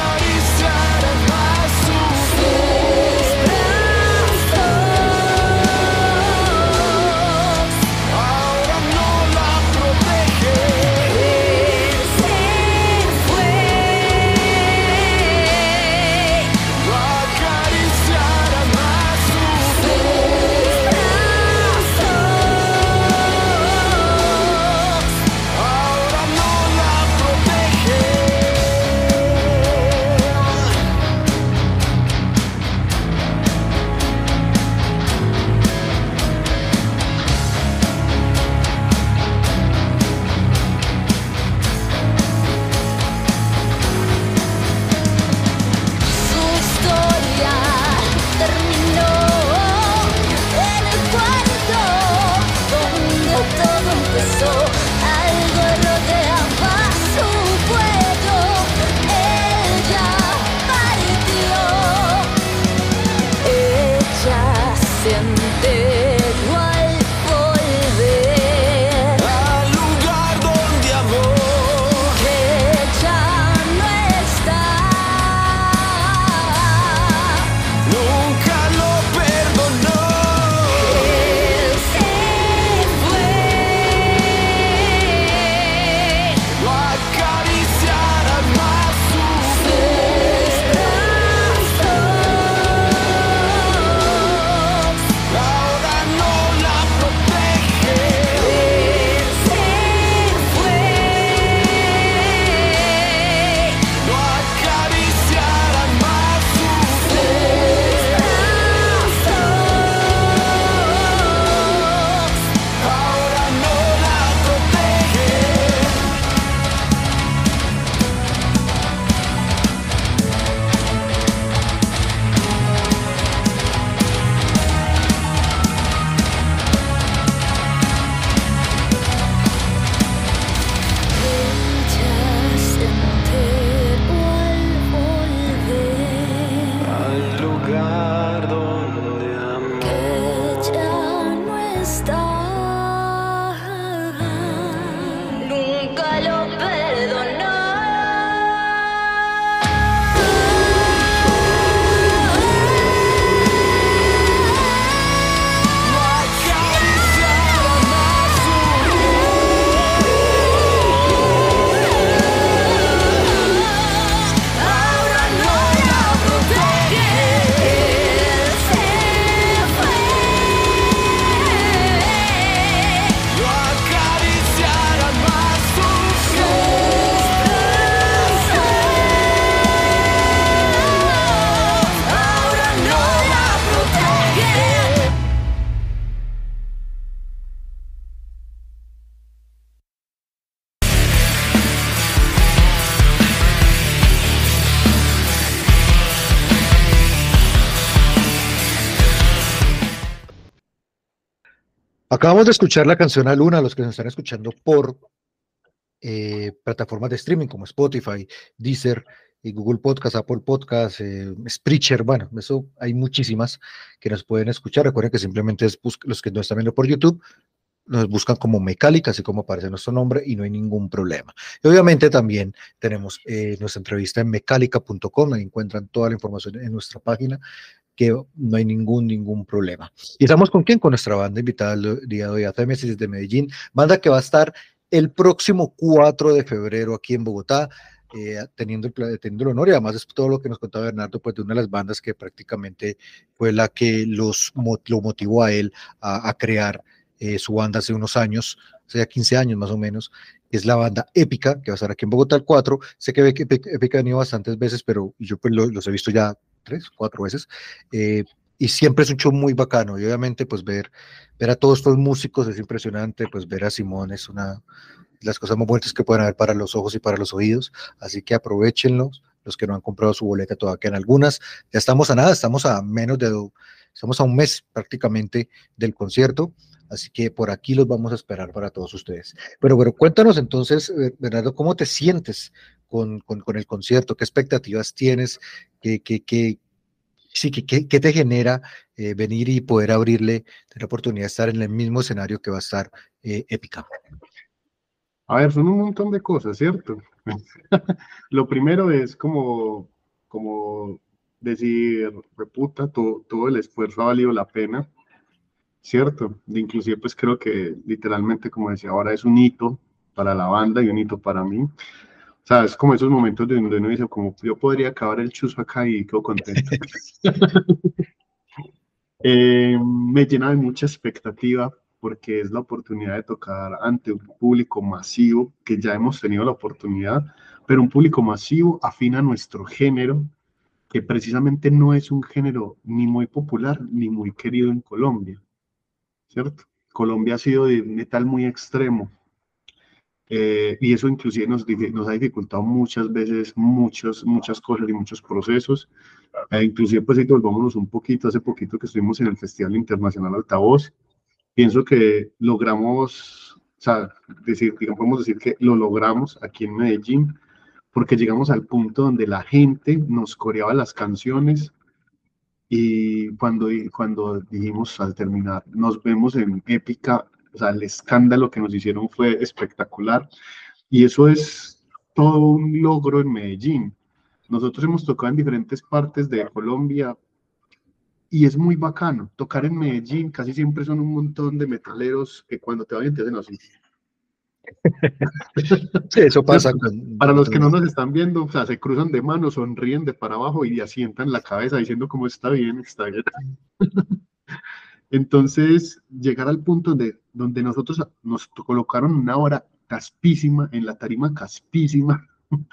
Acabamos de escuchar la canción a Luna, los que nos están escuchando por plataformas de streaming como Spotify, Deezer, Google Podcast, Apple Podcast, Spreacher, bueno, eso hay muchísimas que nos pueden escuchar. Recuerden que simplemente es los que no están viendo por YouTube, nos buscan como Mecálica, así como aparece nuestro nombre y no hay ningún problema. Y obviamente también tenemos nuestra entrevista en mecálica.com, ahí encuentran toda la información en nuestra página, que no hay ningún problema. ¿Y estamos con quién? Con nuestra banda invitada el día de hoy, Athemesis de Medellín, banda que va a estar el próximo 4 de febrero aquí en Bogotá, teniendo el honor y además es todo lo que nos contaba Bernardo, pues de una de las bandas que prácticamente fue la que lo motivó a él a crear su banda hace unos años, hace ya 15 años más o menos, que es la banda Épica, que va a estar aquí en Bogotá el 4. Sé que Épica ha venido bastantes veces, pero yo pues los he visto ya 3, 4 veces, y siempre es un show muy bacano, y obviamente pues ver a todos estos músicos es impresionante, pues ver a Simón es una de las cosas más bonitas que pueden haber para los ojos y para los oídos, así que aprovechenlo, los que no han comprado su boleta todavía quedan algunas, ya estamos a nada, estamos a un mes prácticamente del concierto, así que por aquí los vamos a esperar para todos ustedes. Pero bueno, cuéntanos entonces, Bernardo, ¿cómo te sientes con el concierto? ¿Qué expectativas tienes? ¿Qué te genera venir y poder tener la oportunidad de estar en el mismo escenario que va a estar Épica? A ver, son un montón de cosas, ¿cierto? Lo primero es como decir, reputa, todo el esfuerzo ha valido la pena, ¿cierto? Inclusive pues creo que literalmente, como decía, ahora es un hito para la banda y un hito para mí. O sea, es como esos momentos donde uno dice, como yo podría acabar el chuzo acá y quedo contento. Me llena de mucha expectativa porque es la oportunidad de tocar ante un público masivo, que ya hemos tenido la oportunidad, pero un público masivo afín a nuestro género, que precisamente no es un género ni muy popular ni muy querido en Colombia, ¿cierto? Colombia ha sido de metal muy extremo, y eso inclusive nos ha dificultado muchas veces muchas cosas y muchos procesos. Inclusive pues si volvámonos un poquito, hace poquito que estuvimos en el Festival Internacional Altavoz, pienso que logramos, o sea, podemos decir que lo logramos aquí en Medellín, porque llegamos al punto donde la gente nos coreaba las canciones y cuando dijimos al terminar, nos vemos en Épica, o sea, el escándalo que nos hicieron fue espectacular y eso es todo un logro en Medellín. Nosotros hemos tocado en diferentes partes de Colombia y es muy bacano. Tocar en Medellín casi siempre son un montón de metaleros que cuando te vayan te hacen así. Sí, eso pasa Para los que no nos están viendo, o sea, se cruzan de manos, sonríen de para abajo y asientan la cabeza diciendo como está bien, está bien. Entonces, llegar al punto donde nosotros nos colocaron una hora caspísima, en la tarima caspísima,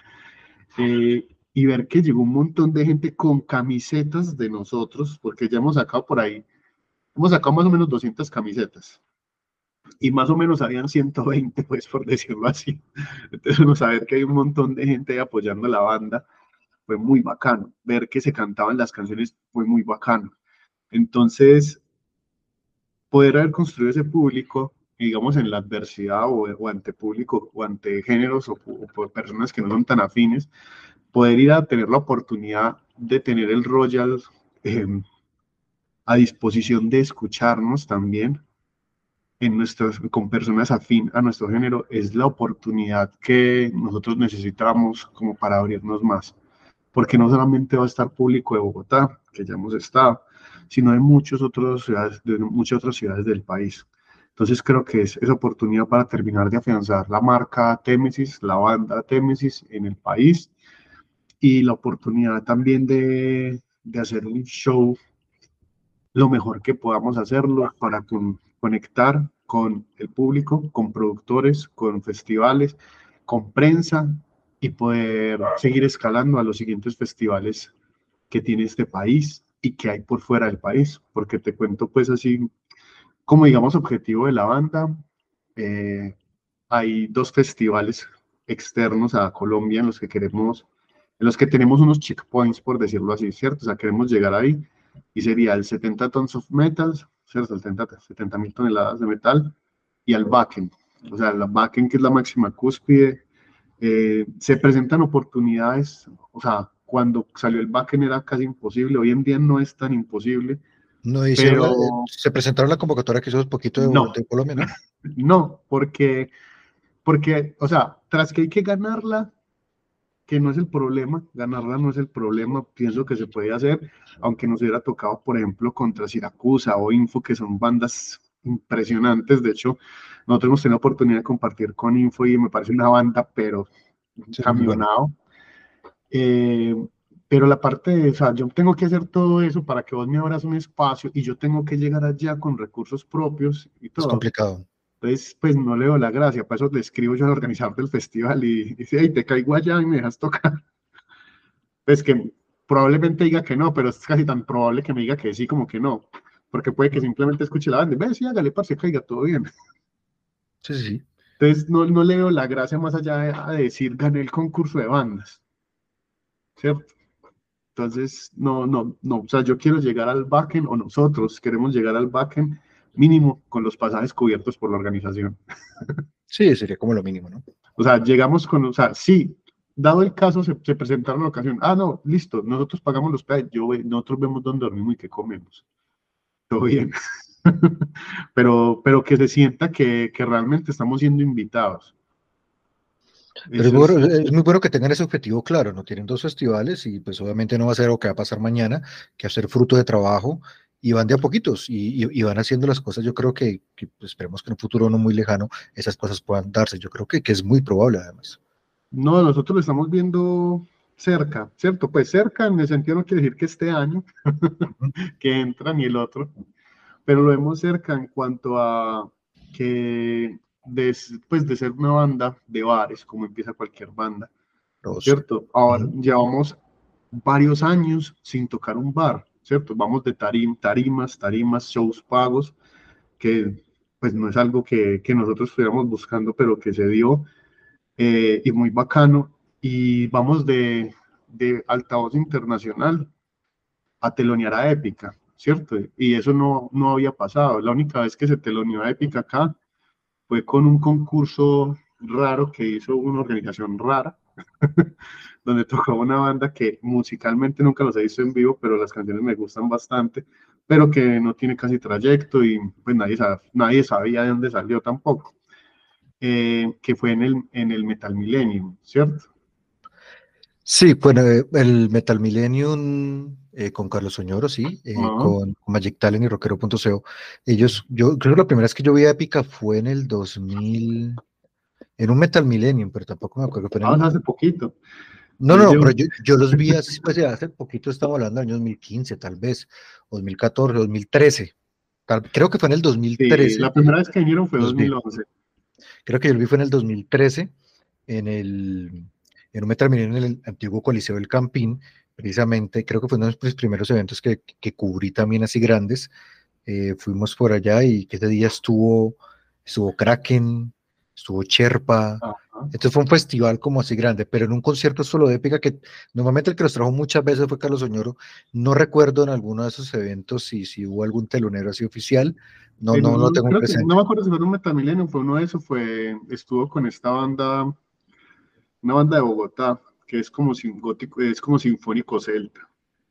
y ver que llegó un montón de gente con camisetas de nosotros, porque ya hemos sacado más o menos 200 camisetas, y más o menos habían 120, pues por decirlo así. Entonces, uno saber que hay un montón de gente ahí apoyando la banda, fue muy bacano. Ver que se cantaban las canciones fue muy bacano. Entonces, poder haber construido ese público, digamos, en la adversidad o ante público o ante géneros o por personas que no son tan afines, poder ir a tener la oportunidad de tener el Royal a disposición de escucharnos también con personas afín a nuestro género, es la oportunidad que nosotros necesitamos como para abrirnos más. Porque no solamente va a estar público de Bogotá, que ya hemos estado, sino de muchas otras ciudades del país. Entonces creo que es esa oportunidad para terminar de afianzar la marca Témesis, la banda Témesis en el país, y la oportunidad también de hacer un show lo mejor que podamos hacerlo para conectar con el público, con productores, con festivales, con prensa y poder seguir escalando a los siguientes festivales que tiene este país y que hay por fuera del país, porque te cuento pues así, como digamos objetivo de la banda, hay 2 festivales externos a Colombia en los que tenemos unos checkpoints, por decirlo así, ¿cierto? O sea, queremos llegar ahí y sería el 70 Tons of Metal, ¿cierto? 70.000 toneladas de metal, y al Wacken. O sea, la Wacken, que es la máxima cúspide, se presentan oportunidades, o sea, cuando salió el Wacken era casi imposible, hoy en día no es tan imposible, No hicieron pero se presentaron la convocatoria que hizo un poquito no, de Colombia, ¿no? no, porque, o sea, tras que hay que ganarla, que no es el problema, ganarla no es el problema, pienso que se puede hacer, aunque nos hubiera tocado, por ejemplo, contra Siracusa o Info, que son bandas impresionantes. De hecho, nosotros hemos tenido la oportunidad de compartir con Info y me parece una banda, pero Sí, muy bueno. camionado. Pero la parte de, o sea, yo tengo que hacer todo eso para que vos me abras un espacio y yo tengo que llegar allá con recursos propios y Es todo. complicado. Entonces, pues no le doy la gracia, por eso le escribo yo al organizador del festival y dice, hey, te caigo allá y me dejas tocar. Pues que probablemente diga que no, pero es casi tan probable que me diga que sí como que no, porque puede que simplemente escuche la banda y ve, sí, hágale, parce, caiga, todo bien. Sí, sí, sí. Entonces, no le veo la gracia más allá de decir, gané el concurso de bandas, ¿cierto? Entonces, no, o sea, yo quiero llegar al backend, o nosotros queremos llegar al backend mínimo con los pasajes cubiertos por la organización. Sí, sería como lo mínimo, ¿no? O sea, llegamos con, o sea, sí, dado el caso, se presentaron la ocasión. Ah, no, listo, nosotros pagamos los peajes, nosotros vemos dónde dormimos y qué comemos. Todo bien. pero que se sienta que realmente estamos siendo invitados. Pero Eso es, es muy bueno que tengan ese objetivo claro, ¿no? Tienen dos festivales y pues obviamente no va a ser lo que va a pasar mañana, que hacer fruto de trabajo y van de a poquitos y van haciendo las cosas. Yo creo que pues, esperemos que en un futuro no muy lejano esas cosas puedan darse. Yo creo que es muy probable además. no, nosotros lo estamos viendo cerca, ¿cierto? Pues cerca en el sentido no quiere decir que este año, que entra ni el otro, pero lo vemos cerca en cuanto a que pues de ser una banda de bares, como empieza cualquier banda, Los, ¿cierto? Ahora llevamos varios años sin tocar un bar, ¿cierto? Vamos de tarimas, shows pagos, que pues no es algo que nosotros estuviéramos buscando, pero que se dio, y muy bacano. Y vamos de altavoz internacional a telonear a Épica, ¿cierto? Y eso no había pasado. La única vez que se teloneó a Épica acá fue con un concurso raro que hizo una organización rara, donde tocó una banda que musicalmente nunca los he visto en vivo, pero las canciones me gustan bastante, pero que no tiene casi trayecto y pues nadie sabía de dónde salió tampoco, que fue en el Metal Millennium, ¿cierto? Sí, bueno, el Metal Millennium con Carlos Oñoro, sí, con Magic Talent y Rockero.co. Yo creo que la primera vez que yo vi a Épica fue en el 2000, en un Metal Millennium, pero tampoco me acuerdo. Fue en el, Hace poquito. no, pero yo los vi así, pues, hace poquito, estamos hablando del año 2015, tal vez, 2014, 2013. Creo que fue en el Sí, 2013. la primera vez que vinieron fue 2000. 2011. Creo que yo lo vi fue en el 2013, en un Metal Millennium en el antiguo Coliseo del Campín, precisamente. Creo que fue uno de los primeros eventos que cubrí también así grandes. Fuimos por allá y que ese día estuvo Kraken, estuvo Sherpa. Ajá. Entonces fue un festival como así grande, pero en un concierto solo de Épica, que normalmente el que los trajo muchas veces fue Carlos Oñoro. No recuerdo en alguno de esos eventos si hubo algún telonero así oficial. No lo tengo Creo que, presente. no me acuerdo si fue un Metal Millennium, fue uno de esos, estuvo con esta banda, una banda de Bogotá, que es como gótico, es como sinfónico celta.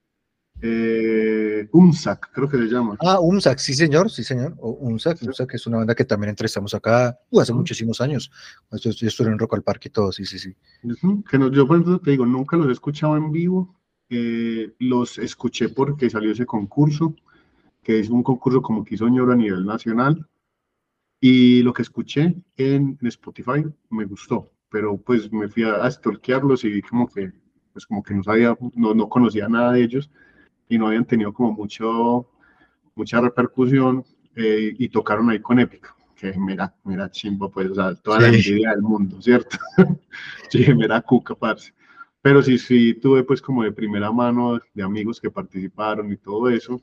UMSAC, creo que se llama. Ah, UMSAC, sí señor, o UMSAC es una banda que también entrevistamos acá hace muchísimos años. Yo estuve en Rock al Parque y todo, sí. Yo por ejemplo te digo, nunca los he escuchado en vivo, los escuché porque salió ese concurso, que es un concurso como que hizo Ñoro a nivel nacional, y lo que escuché en Spotify me gustó, pero pues me fui a stalkearlos y vi como que no sabía, no conocía nada de ellos, y no habían tenido como mucha repercusión, y tocaron ahí con Épica, que mira chimbo, pues, o sea, toda la envidia del mundo, ¿cierto? Sí, mira cuca, parce. Pero sí tuve pues como de primera mano de amigos que participaron y todo eso,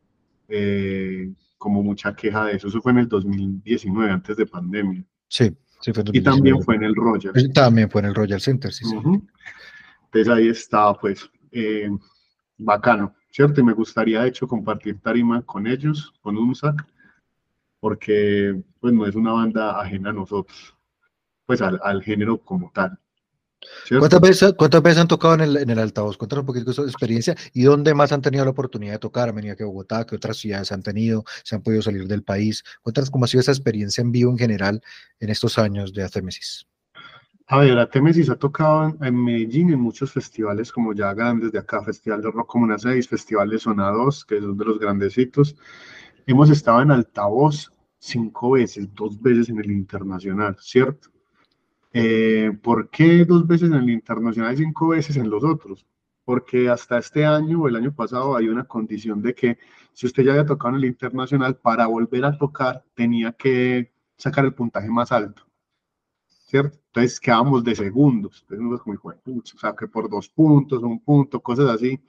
como mucha queja de eso. Eso fue en el 2019, antes de pandemia. Sí, fue en 2019. Y también fue en el Royal. También fue en el Royal Center, sí. Entonces ahí estaba, pues, bacano. ¿cierto? Y me gustaría, de hecho, compartir tarima con ellos, con UNSAC, porque pues no es una banda ajena a nosotros, pues al género como tal, ¿cierto? Cuántas veces han tocado en el altavoz? Cuéntanos un poquito de su experiencia y dónde más han tenido la oportunidad de tocar. ¿Han venido aquí a Bogotá? ¿Qué otras ciudades han tenido? ¿Se han podido salir del país? Cuéntanos cómo ha sido esa experiencia en vivo en general en estos años de Athemesis. A ver, Athemesis ha tocado en Medellín en muchos festivales como ya grandes de acá, Festival de Rock Comuna 6, Festival de Zona 2, que son de los grandecitos. Hemos estado en altavoz 5 veces, 2 veces en el internacional, ¿cierto? ¿Por qué 2 veces en el internacional y 5 veces en los otros? Porque hasta este año o el año pasado hay una condición de que si usted ya había tocado en el internacional, para volver a tocar tenía que sacar el puntaje más alto, ¿cierto? Entonces quedábamos de segundos. Entonces uno es como, hijo de pucha, o sea, que por 2 puntos, 1 punto, cosas así,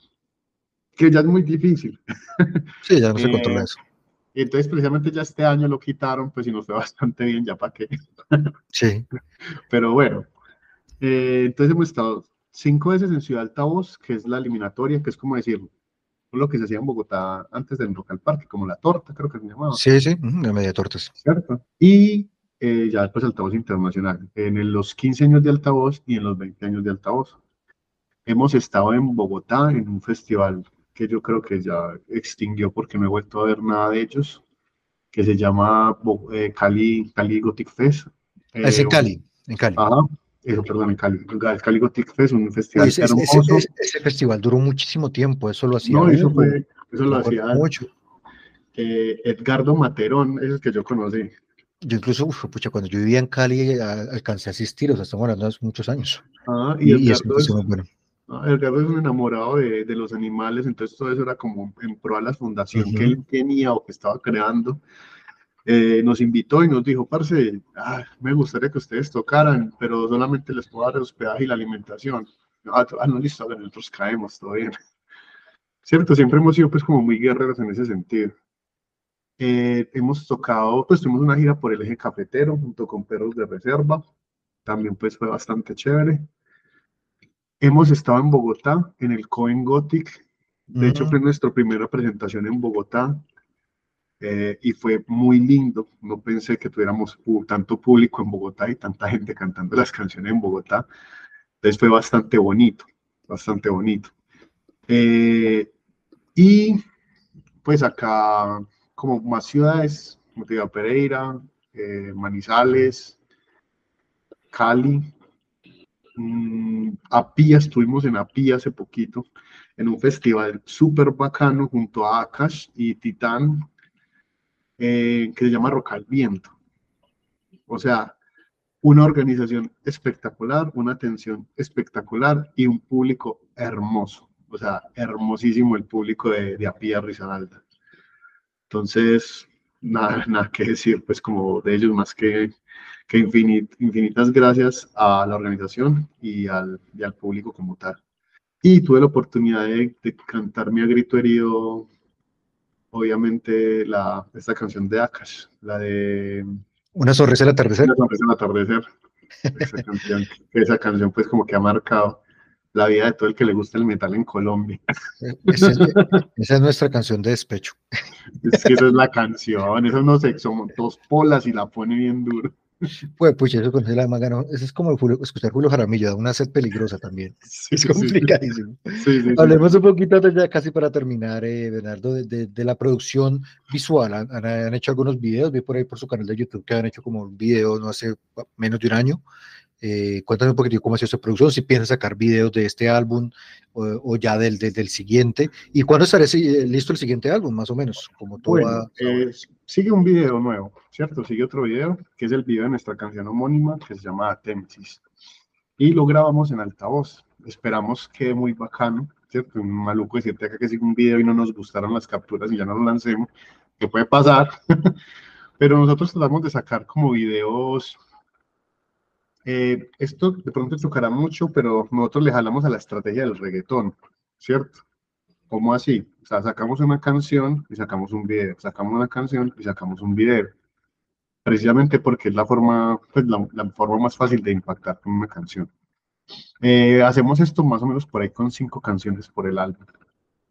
que ya es muy difícil. Sí, ya no se controla eso. Y entonces precisamente ya este año lo quitaron, pues y nos fue bastante bien, ya para qué. Sí. Pero bueno, entonces hemos estado 5 veces en Ciudad Altavoz, que es la eliminatoria, que es como decir lo que se hacía en Bogotá antes del Rock al Parque, como la torta, creo que se llamaba, Sí, sí, de media tortas. ¿cierto? Y ya después Altavoz Internacional, en los 15 años de Altavoz y en los 20 años de Altavoz. Hemos estado en Bogotá en un festival que yo creo que ya extinguió porque no he vuelto a ver nada de ellos, que se llama Cali Gothic Fest. Es en Cali, en Cali. Ajá, eso, perdón, en Cali. El Cali Gothic Fest, un Uy, festival hermoso. ese festival duró muchísimo tiempo, eso lo hacía No, eso Hugo, lo me acuerdo hacía mucho. Edgardo Materón, ese es el que yo conocí. Yo incluso, pucha, cuando yo vivía en Cali, alcancé a asistir, o sea, estamos hablando de hace muchos años. Ah, Y es un festival muy bueno. Edgardo es un enamorado de los animales, entonces todo eso era como en pro a la fundación que él tenía o que estaba creando. Nos invitó y nos dijo, parce, me gustaría que ustedes tocaran, pero solamente les puedo dar el hospedaje y la alimentación. No, listo, nosotros caemos, todo bien. Cierto, siempre hemos sido pues como muy guerreros en ese sentido. Hemos tocado, pues tuvimos una gira por el eje cafetero junto con Perros de Reserva, también pues fue bastante chévere. Hemos estado en Bogotá, en el Coven Gothic, de hecho fue nuestra primera presentación en Bogotá, y fue muy lindo. No pensé que tuviéramos tanto público en Bogotá y tanta gente cantando las canciones en Bogotá, entonces fue bastante bonito, bastante bonito. Y pues acá, como más ciudades, como te digo, Pereira, Manizales, Cali, Apía, estuvimos en Apía hace poquito, en un festival súper bacano junto a Akash y Titán, que se llama Rock al Viento. O sea, una organización espectacular, una atención espectacular y un público hermoso. O sea, hermosísimo el público de Apía Risaralda. Entonces, nada que decir, pues como de ellos más que infinitas gracias a la organización y al público como tal. Y tuve la oportunidad de cantarme a grito herido, obviamente, esta canción de Akash, la de Una sonrisa al atardecer. Una sonrisa al atardecer. Esa canción pues como que ha marcado la vida de todo el que le gusta el metal en Colombia. Esa es nuestra canción de despecho. Es que esa es la canción, eso no sé, son 2 polas y la pone bien duro. Pues, pucha, eso con la manga, eso es como escuchar Julio Jaramillo, da una sed peligrosa también. Sí, Es complicadísimo. Sí, Hablemos un poquito ya casi para terminar, Bernardo, de la producción visual. Han hecho algunos videos, vi por ahí por su canal de YouTube que han hecho como un video no hace menos de un año. Cuéntame un poquitito cómo ha sido esa producción, si piensas sacar videos de este álbum o ya del siguiente, y cuándo estará listo el siguiente álbum, más o menos, como todo bueno, sigue un video nuevo, ¿cierto? Sigue otro video, que es el video de nuestra canción homónima, que se llama Athemesis, y lo grabamos en altavoz. Esperamos que muy bacano, ¿cierto? Un maluco decirte acá que sigue un video y no nos gustaron las capturas y ya no lo lancemos, que puede pasar, pero nosotros tratamos de sacar como videos. Esto de pronto tocará mucho, pero nosotros le jalamos a la estrategia del reggaetón, ¿cierto? ¿Cómo así? O sea, sacamos una canción y sacamos un video, sacamos una canción y sacamos un video, precisamente porque es la forma, pues la forma más fácil de impactar con una canción. Hacemos esto más o menos por ahí con 5 canciones por el álbum.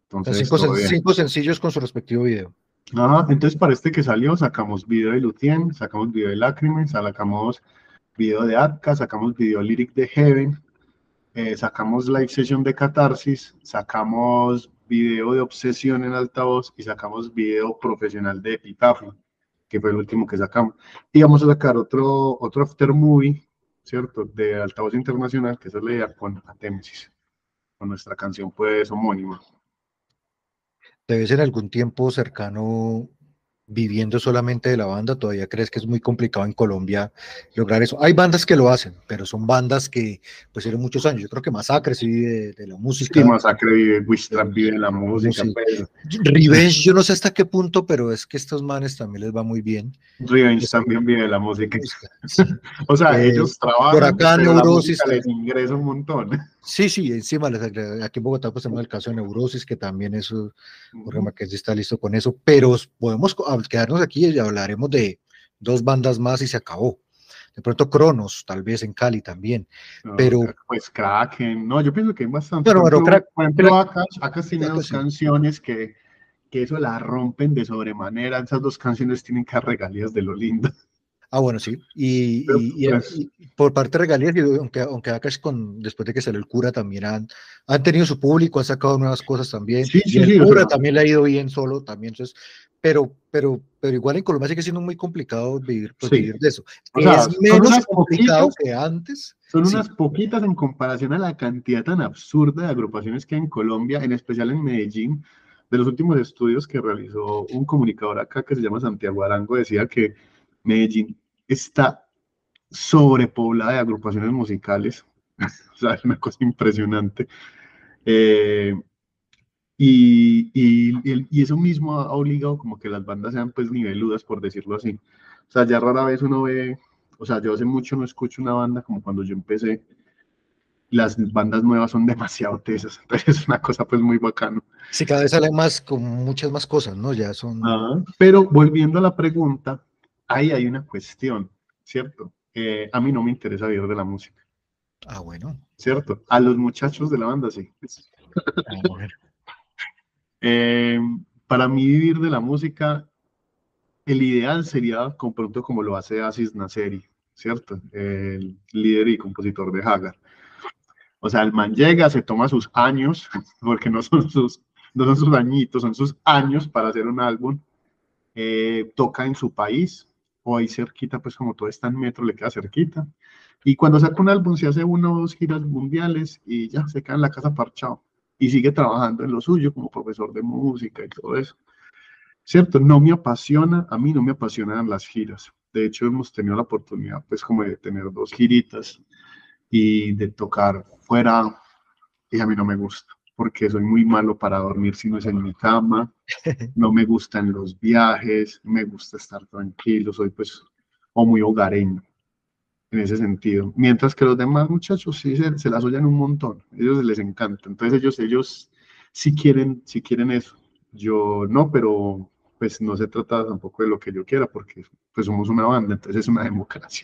Entonces, todo bien. 5 sencillos con su respectivo video. Ajá, entonces para este que salió, sacamos video de Lutien, sacamos video de Lágrimas, sacamos video de Atka, sacamos video lyric de Heaven, sacamos live session de Catarsis, sacamos video de Obsesión en altavoz y sacamos video profesional de Epitafio, que fue el último que sacamos. Y vamos a sacar otro after movie, ¿cierto? De altavoz internacional, que esa es la idea, con Atemsis, con nuestra canción pues homónima. ¿Te ves en algún tiempo cercano viviendo solamente de la banda? ¿Todavía crees que es muy complicado en Colombia lograr eso? Hay bandas que lo hacen, pero son bandas que pues tienen muchos años. Yo creo que Masacre sí vive de la música. Sí, Masacre vive, Wistrap vive de la música. Pues. Revenge, yo no sé hasta qué punto, pero es que estos manes también les va muy bien. Revenge también vive de la música. Sí. O sea, ellos trabajan, por acá, pero Neurosis les ingresa un montón. Sí, encima aquí en Bogotá pues tenemos el caso de Neurosis, que también eso, Jorge Mackenzie está listo con eso, pero podemos quedarnos aquí y hablaremos de 2 bandas más y se acabó. De pronto Cronos, tal vez en Cali también, no, pero... Pues Kraken, no, yo pienso que hay bastante. Pero, por ejemplo, Akash tiene 2 canciones que eso la rompen de sobremanera. Esas 2 canciones tienen que dar regalías de lo lindo. Bueno, sí, y por parte de regalías, aunque Akash después de que salió el cura también han tenido su público, han sacado nuevas cosas también, y el cura también le ha ido bien solo también, entonces, pero igual en Colombia sigue siendo muy complicado vivir de eso. O sea, es menos complicado que antes. Son unas poquitas en comparación a la cantidad tan absurda de agrupaciones que hay en Colombia, en especial en Medellín. De los últimos estudios que realizó un comunicador acá que se llama Santiago Arango, decía que Medellín está sobrepoblada de agrupaciones musicales. O sea, es una cosa impresionante. Y eso mismo ha obligado como que las bandas sean pues niveludas, por decirlo así. O sea, ya rara vez uno ve, o sea, yo hace mucho no escucho una banda como cuando yo empecé. Las bandas nuevas son demasiado tesas, entonces es una cosa pues muy bacano. Sí, cada vez salen más con muchas más cosas, ¿no? Ya son... Pero volviendo a la pregunta, ahí hay una cuestión, ¿cierto? A mí no me interesa vivir de la música. Bueno. ¿Cierto? A los muchachos de la banda sí. Bueno. Para mí vivir de la música, el ideal sería pronto como lo hace Aziz Nasseri, ¿cierto? El líder y compositor de Hagar. O sea, el man llega, se toma sus años, porque no son sus añitos, son sus años para hacer un álbum, toca en su país, o ahí cerquita, pues como todo está en metro, le queda cerquita, y cuando saca un álbum se hace 1 o 2 giras mundiales y ya se queda en la casa parchado, y sigue trabajando en lo suyo como profesor de música y todo eso. ¿Cierto? No me apasiona, a mí no me apasionan las giras. De hecho, hemos tenido la oportunidad, pues, como de tener 2 giritas y de tocar fuera, y a mí no me gusta, porque soy muy malo para dormir si no es en mi cama, no me gustan los viajes, me gusta estar tranquilo, soy pues, o muy hogareño, en ese sentido. Mientras que los demás muchachos sí se las oyen un montón, ellos les encanta, entonces ellos sí quieren eso. Yo no, pero pues no se trata tampoco de lo que yo quiera, porque pues somos una banda, entonces es una democracia.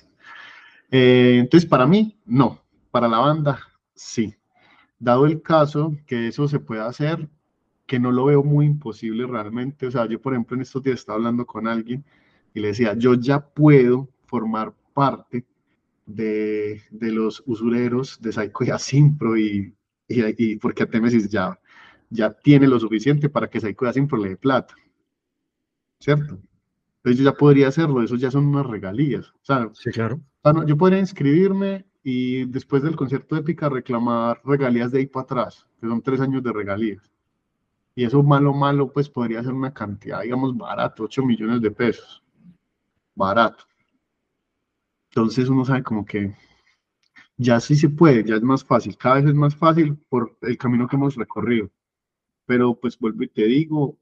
Entonces para mí, no, para la banda, sí. Dado el caso que eso se pueda hacer, que no lo veo muy imposible realmente, o sea, yo por ejemplo en estos días estaba hablando con alguien y le decía, yo ya puedo formar parte de los usureros de Psycho y Asimpro y porque Atémesis ya tiene lo suficiente para que Psycho y Asimpro le dé plata, ¿cierto? Entonces yo ya podría hacerlo, eso ya son unas regalías. O sea, sí, claro. Yo podría inscribirme y después del concierto de Épica reclamar regalías de ahí para atrás, que son 3 años de regalías. Y eso malo, pues podría ser una cantidad, digamos, barato, 8 millones de pesos. Barato. Entonces uno sabe como que ya sí se puede, ya es más fácil, cada vez es más fácil por el camino que hemos recorrido. Pero pues vuelvo y te digo,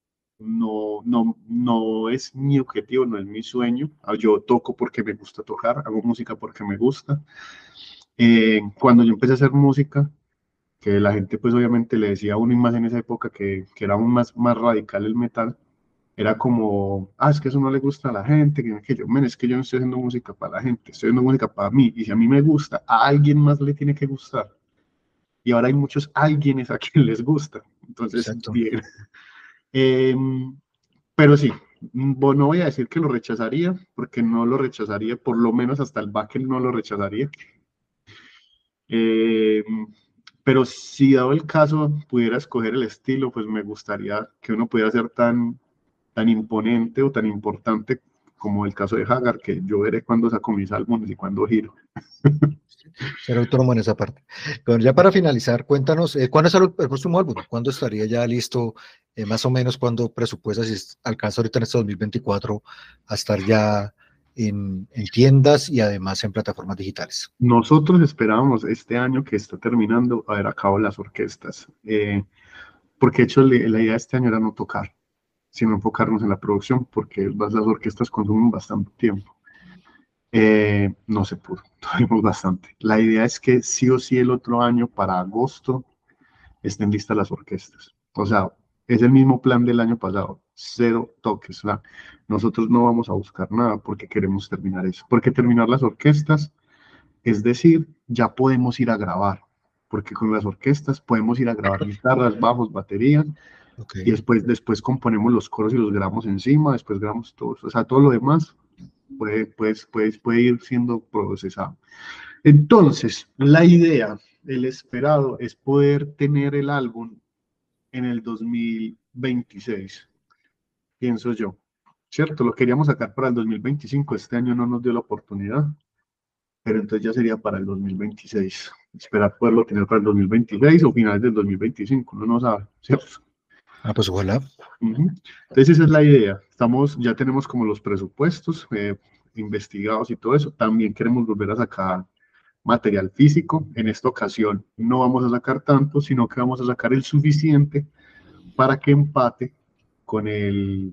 no es mi objetivo, no es mi sueño. Yo toco porque me gusta tocar, hago música porque me gusta. Cuando yo empecé a hacer música, que la gente pues obviamente le decía a uno, y más en esa época que era aún más radical el metal, era como, es que eso no le gusta a la gente, es que yo no estoy haciendo música para la gente, estoy haciendo música para mí, y si a mí me gusta, a alguien más le tiene que gustar. y ahora hay muchos alguienes a quien les gusta. Entonces, Exacto. bien. Pero sí, no voy a decir que lo rechazaría, porque no lo rechazaría, por lo menos hasta el backend no lo rechazaría. Eh, pero si dado el caso pudiera escoger el estilo, pues me gustaría que uno pudiera ser tan imponente o tan importante como el caso de Hagar, que yo veré cuándo saco mis álbumes y cuándo giro. Ser autónomo en esa parte. Bueno, ya para finalizar, cuéntanos, ¿cuándo es el próximo álbum? ¿Cuándo estaría ya listo? Más o menos, ¿cuándo presupuestas si alcanza ahorita en este 2024 a estar ya en tiendas y además en plataformas digitales? Nosotros esperábamos este año que está terminando haber acabado las orquestas, porque de hecho la idea de este año era no tocar, sino enfocarnos en la producción, porque las orquestas consumen bastante tiempo. No se pudo, tuvimos bastante. La idea es que sí o sí el otro año, para agosto, estén listas las orquestas. O sea, es el mismo plan del año pasado, 0 toques. O sea, nosotros no vamos a buscar nada porque queremos terminar eso. Porque terminar las orquestas, es decir, ya podemos ir a grabar. Porque con las orquestas podemos ir a grabar guitarras, bajos, baterías, Okay. y después componemos los coros y los grabamos encima, después grabamos todos. O sea, todo lo demás puede ir siendo procesado. Entonces, la idea, el esperado, es poder tener el álbum en el 2026, pienso yo. ¿Cierto? Lo queríamos sacar para el 2025, este año no nos dio la oportunidad, pero entonces ya sería para el 2026. Esperar poderlo tener para el 2026 o finales del 2025, uno no sabe, ¿cierto? Pues ojalá. Entonces esa es la idea. Ya tenemos como los presupuestos investigados y todo eso. También queremos volver a sacar material físico. En esta ocasión no vamos a sacar tanto, sino que vamos a sacar el suficiente para que empate con el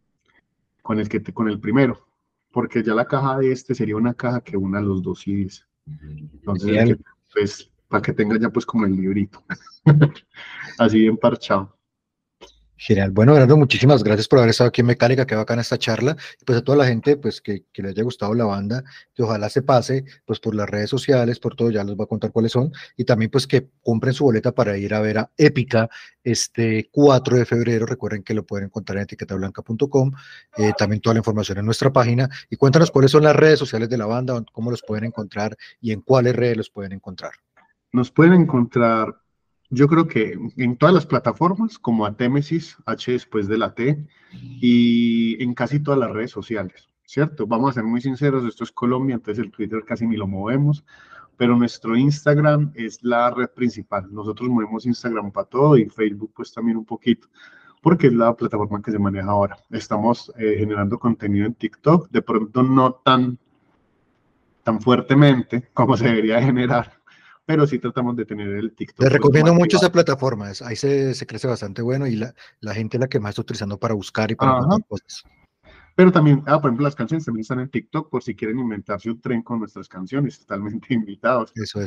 primero. Porque ya la caja de este sería una caja que una los dos CDs. Entonces, pues, para que tenga ya pues como el librito. Así bien parchado. Genial. Bueno, Bernardo, muchísimas gracias por haber estado aquí en Mecánica, qué bacana esta charla. Y pues a toda la gente pues que le haya gustado la banda, que ojalá se pase pues por las redes sociales, por todo, ya les voy a contar cuáles son, y también pues que compren su boleta para ir a ver a Épica este 4 de febrero. Recuerden que lo pueden encontrar en etiquetablanca.com, también toda la información en nuestra página. Y cuéntanos cuáles son las redes sociales de la banda, cómo los pueden encontrar y en cuáles redes los pueden encontrar. Nos pueden encontrar, yo creo que en todas las plataformas, como Atémesis, H después de la T, y en casi todas las redes sociales, ¿cierto? Vamos a ser muy sinceros, esto es Colombia, entonces el Twitter casi ni lo movemos, pero nuestro Instagram es la red principal. Nosotros movemos Instagram para todo y Facebook pues también un poquito, porque es la plataforma que se maneja ahora. Estamos generando contenido en TikTok, de pronto no tan fuertemente como se debería generar, pero sí tratamos de tener el TikTok. Les recomiendo pues, mucho esa plataforma, ahí se crece bastante bueno y la gente es la que más está utilizando para buscar y para encontrar cosas. Pero también, por ejemplo, las canciones también están en TikTok por si quieren inventarse un tren con nuestras canciones, totalmente invitados. Eso.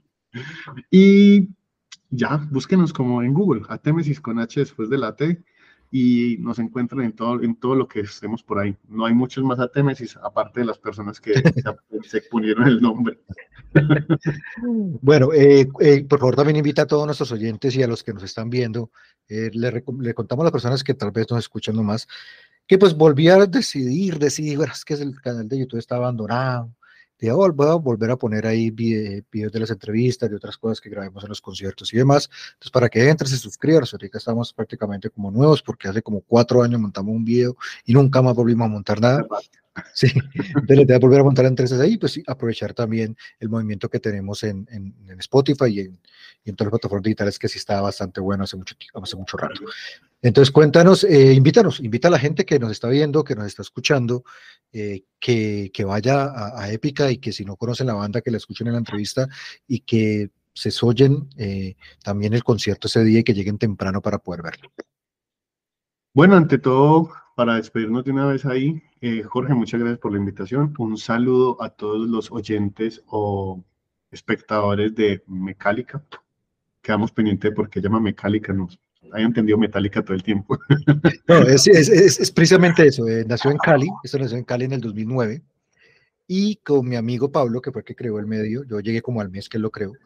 Y ya, búsquenos como en Google, Atémesis con H después de la T, y nos encuentran en todo lo que estemos por ahí. No hay muchos más Atémesis, aparte de las personas que se ponieron el nombre. Bueno, por favor también invita a todos nuestros oyentes y a los que nos están viendo, le contamos a las personas que tal vez nos escuchan nomás, que pues volví a decidir, bueno, es que el canal de YouTube está abandonado, voy a volver a poner ahí videos de las entrevistas, de otras cosas que grabemos en los conciertos y demás. Entonces, para que entres y suscribas, ahorita estamos prácticamente como nuevos, porque hace como 4 años montamos un video y nunca más volvimos a montar nada. Sí, entonces les voy a volver a montar entonces ahí, pues sí, aprovechar también el movimiento que tenemos en Spotify y en todas las plataformas digitales, que sí está bastante bueno hace mucho rato. Entonces cuéntanos, invita a la gente que nos está viendo, que nos está escuchando, que vaya a Épica, y que si no conocen la banda, que la escuchen en la entrevista y que se oyen también el concierto ese día y que lleguen temprano para poder verlo. Bueno, ante todo, para despedirnos de una vez ahí, Jorge, muchas gracias por la invitación. Un saludo a todos los oyentes o espectadores de Mecálica. Quedamos pendientes de por qué llama Mecálica, nos haya entendido Metallica todo el tiempo. No, es precisamente eso. Nació en Cali, esto nació en Cali en el 2009, y con mi amigo Pablo, que fue el que creó el medio, yo llegué como al mes que él lo creó,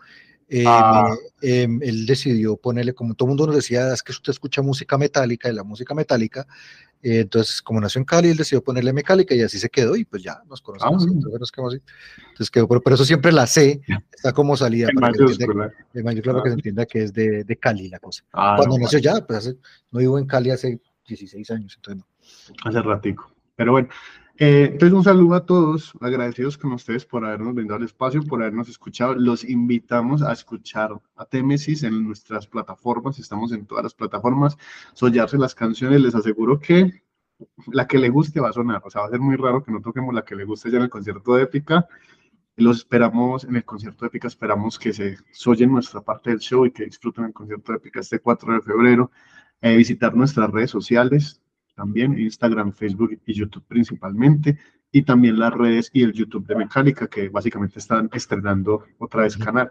Ah, él decidió ponerle, como todo el mundo nos decía, es que usted escucha música metálica, y la música metálica, entonces como nació en Cali, él decidió ponerle Metallica y así se quedó, y pues ya nos conocen así, bueno, entonces nos quedamos así. Entonces quedó, por eso siempre la C está como salida, en para que se entienda, mayúscula. en mayúscula, para Ah, que se entienda que es de Cali la cosa. no, Cuando vale, nació ya, pues no vivo en Cali hace 16 años, entonces no. hace ratico. Pero bueno, entonces un saludo a todos, agradecidos con ustedes por habernos brindado el espacio, por habernos escuchado. Los invitamos a escuchar a Témesis en nuestras plataformas, estamos en todas las plataformas, sollarse las canciones, les aseguro que la que le guste va a sonar, o sea, va a ser muy raro que no toquemos la que le guste ya en el concierto de Épica. Los esperamos en el concierto de Épica, esperamos que se oyen nuestra parte del show y que disfruten el concierto de Épica este 4 de febrero. Visitar nuestras redes sociales, también Instagram, Facebook y YouTube principalmente, y también las redes y el YouTube de Mecánica, que básicamente están estrenando otra vez canal.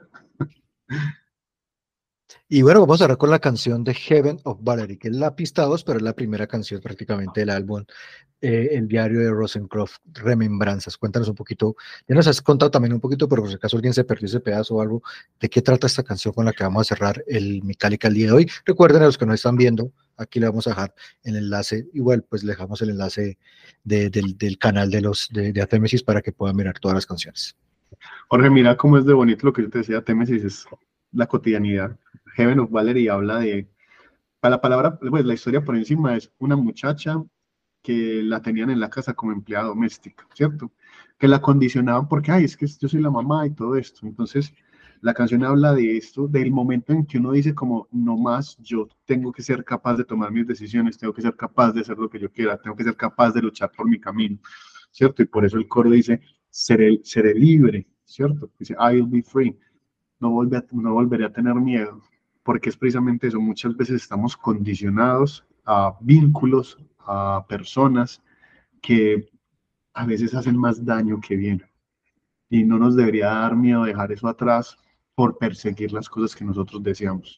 Y bueno, vamos a hablar con la canción de Heaven of Valerie, que es la pista 2, pero es la primera canción prácticamente del álbum, El diario de Rosencroft, Remembranzas. Cuéntanos un poquito, ya nos has contado también un poquito, pero por si acaso alguien se perdió ese pedazo o algo, ¿de qué trata esta canción con la que vamos a cerrar el Mecálica el día de hoy? Recuerden a los que nos están viendo, aquí le vamos a dejar el enlace, igual pues le dejamos el enlace del canal de Atémesis para que puedan mirar todas las canciones. Jorge, mira cómo es de bonito lo que yo te decía, Témesis es la cotidianidad. Heaven of Valerie habla de, para la palabra, pues la historia por encima es una muchacha que la tenían en la casa como empleada doméstica, ¿cierto? Que la condicionaban porque, ay, es que yo soy la mamá y todo esto. Entonces, la canción habla de esto, del momento en que uno dice como, no más, yo tengo que ser capaz de tomar mis decisiones, tengo que ser capaz de hacer lo que yo quiera, tengo que ser capaz de luchar por mi camino, ¿cierto? Y por eso el coro dice, seré libre, ¿cierto? Dice, I will be free, no volveré a tener miedo, porque es precisamente eso, muchas veces estamos condicionados a vínculos, a personas que a veces hacen más daño que bien. Y no nos debería dar miedo dejar eso atrás por perseguir las cosas que nosotros deseamos.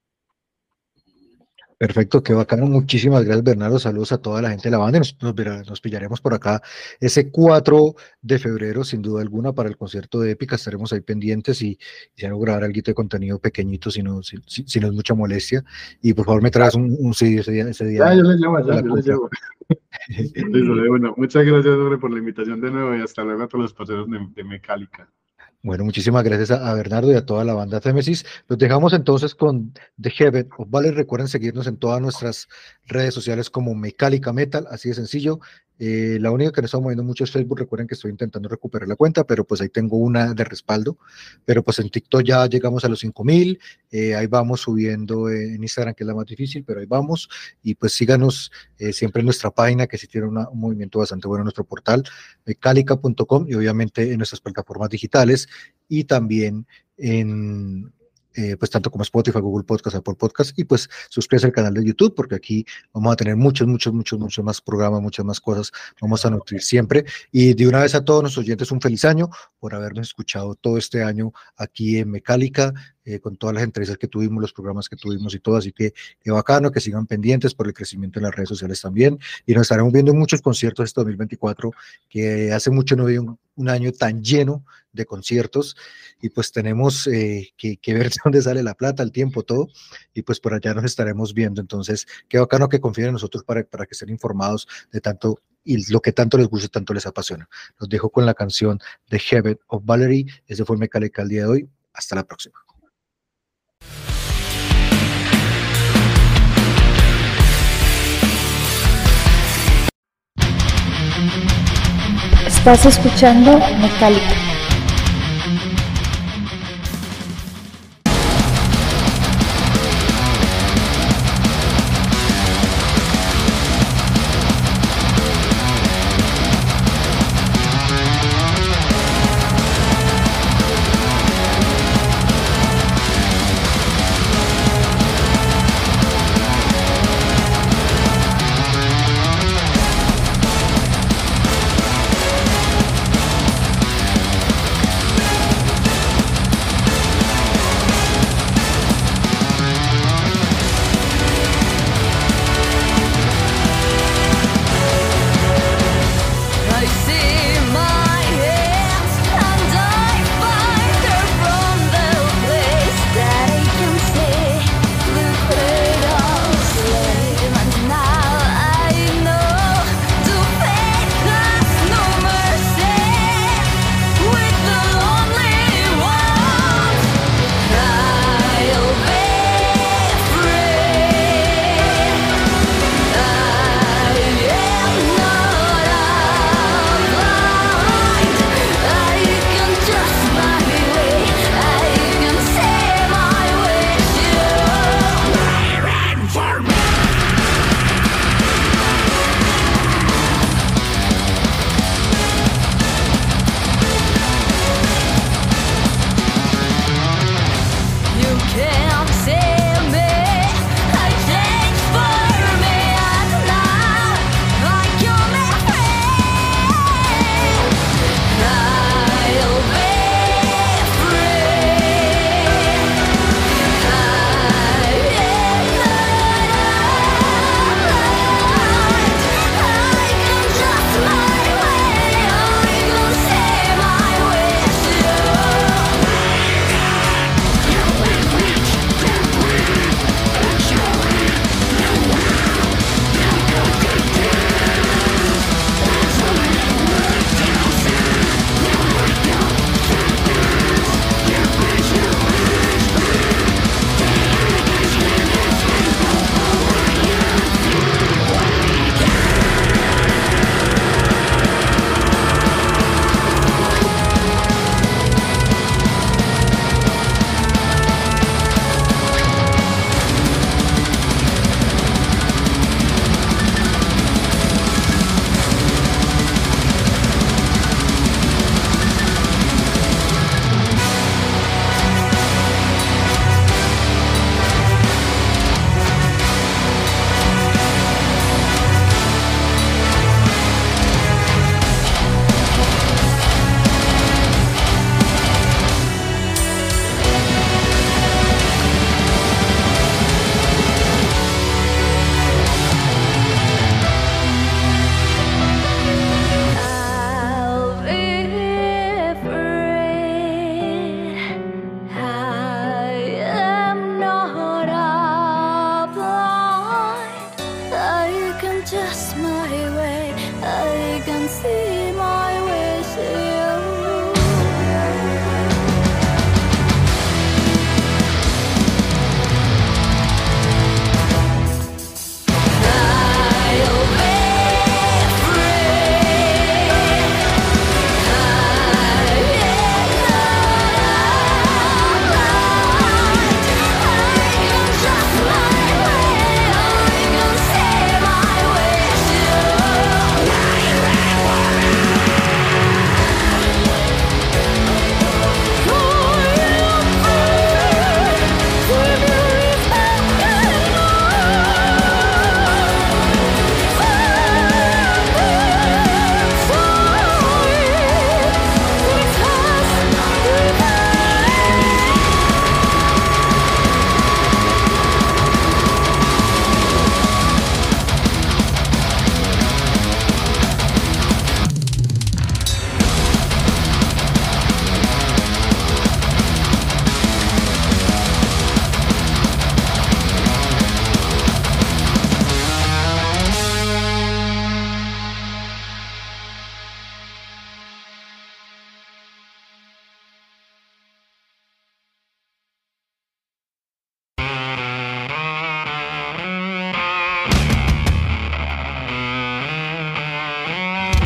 Perfecto, qué bacano. Muchísimas gracias, Bernardo. Saludos a toda la gente de la banda. Nos pillaremos por acá ese 4 de febrero, sin duda alguna, para el concierto de Épica. Estaremos ahí pendientes y ya no grabar algo de contenido pequeñito, si no es mucha molestia. Y por favor, me traes un CD ese día. Ya, yo les llevo, ya, yo les llevo. Bueno, muchas gracias, Jorge, por la invitación de nuevo y hasta luego a todos los parceros de Mecálica. Bueno, muchísimas gracias a Bernardo y a toda la banda Témesis. Los dejamos entonces con The Heaven of Valerie. Recuerden seguirnos en todas nuestras redes sociales como Mecálica Metal, así de sencillo. La única que no estamos moviendo mucho es Facebook. Recuerden que estoy intentando recuperar la cuenta, pero pues ahí tengo una de respaldo. Pero pues en TikTok ya llegamos a los 5,000. Ahí vamos subiendo en Instagram, que es la más difícil, pero ahí vamos. Y pues síganos siempre en nuestra página, que sí tiene un movimiento bastante bueno en nuestro portal, mecálica.com, y obviamente en nuestras plataformas digitales y también en pues tanto como Spotify, Google Podcast, Apple Podcast, y pues suscríbase al canal de YouTube, porque aquí vamos a tener muchos más programas, muchas más cosas, vamos a nutrir siempre. Y de una vez a todos nuestros oyentes, un feliz año por habernos escuchado todo este año aquí en Mecálica, con todas las entrevistas que tuvimos, los programas que tuvimos y todo, así que qué bacano, que sigan pendientes por el crecimiento en las redes sociales también, y nos estaremos viendo en muchos conciertos este 2024, que hace mucho no había un año tan lleno de conciertos, y pues tenemos que ver de dónde sale la plata, el tiempo, todo, y pues por allá nos estaremos viendo. Entonces qué bacano que confíen en nosotros para que estén informados de tanto y lo que tanto les gusta, tanto les apasiona. Los dejo con la canción de Heaven of Valerie. Ese fue Mecálica el día de hoy. Hasta la próxima. Estás escuchando Mecálica.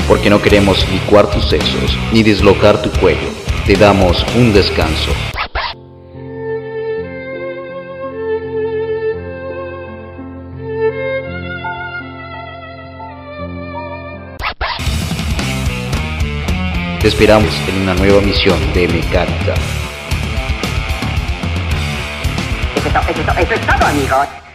porque no queremos licuar tus sesos ni dislocar tu cuello. Te damos un descanso. Te esperamos en una nueva misión de Mecálica. Eso es todo, amigos.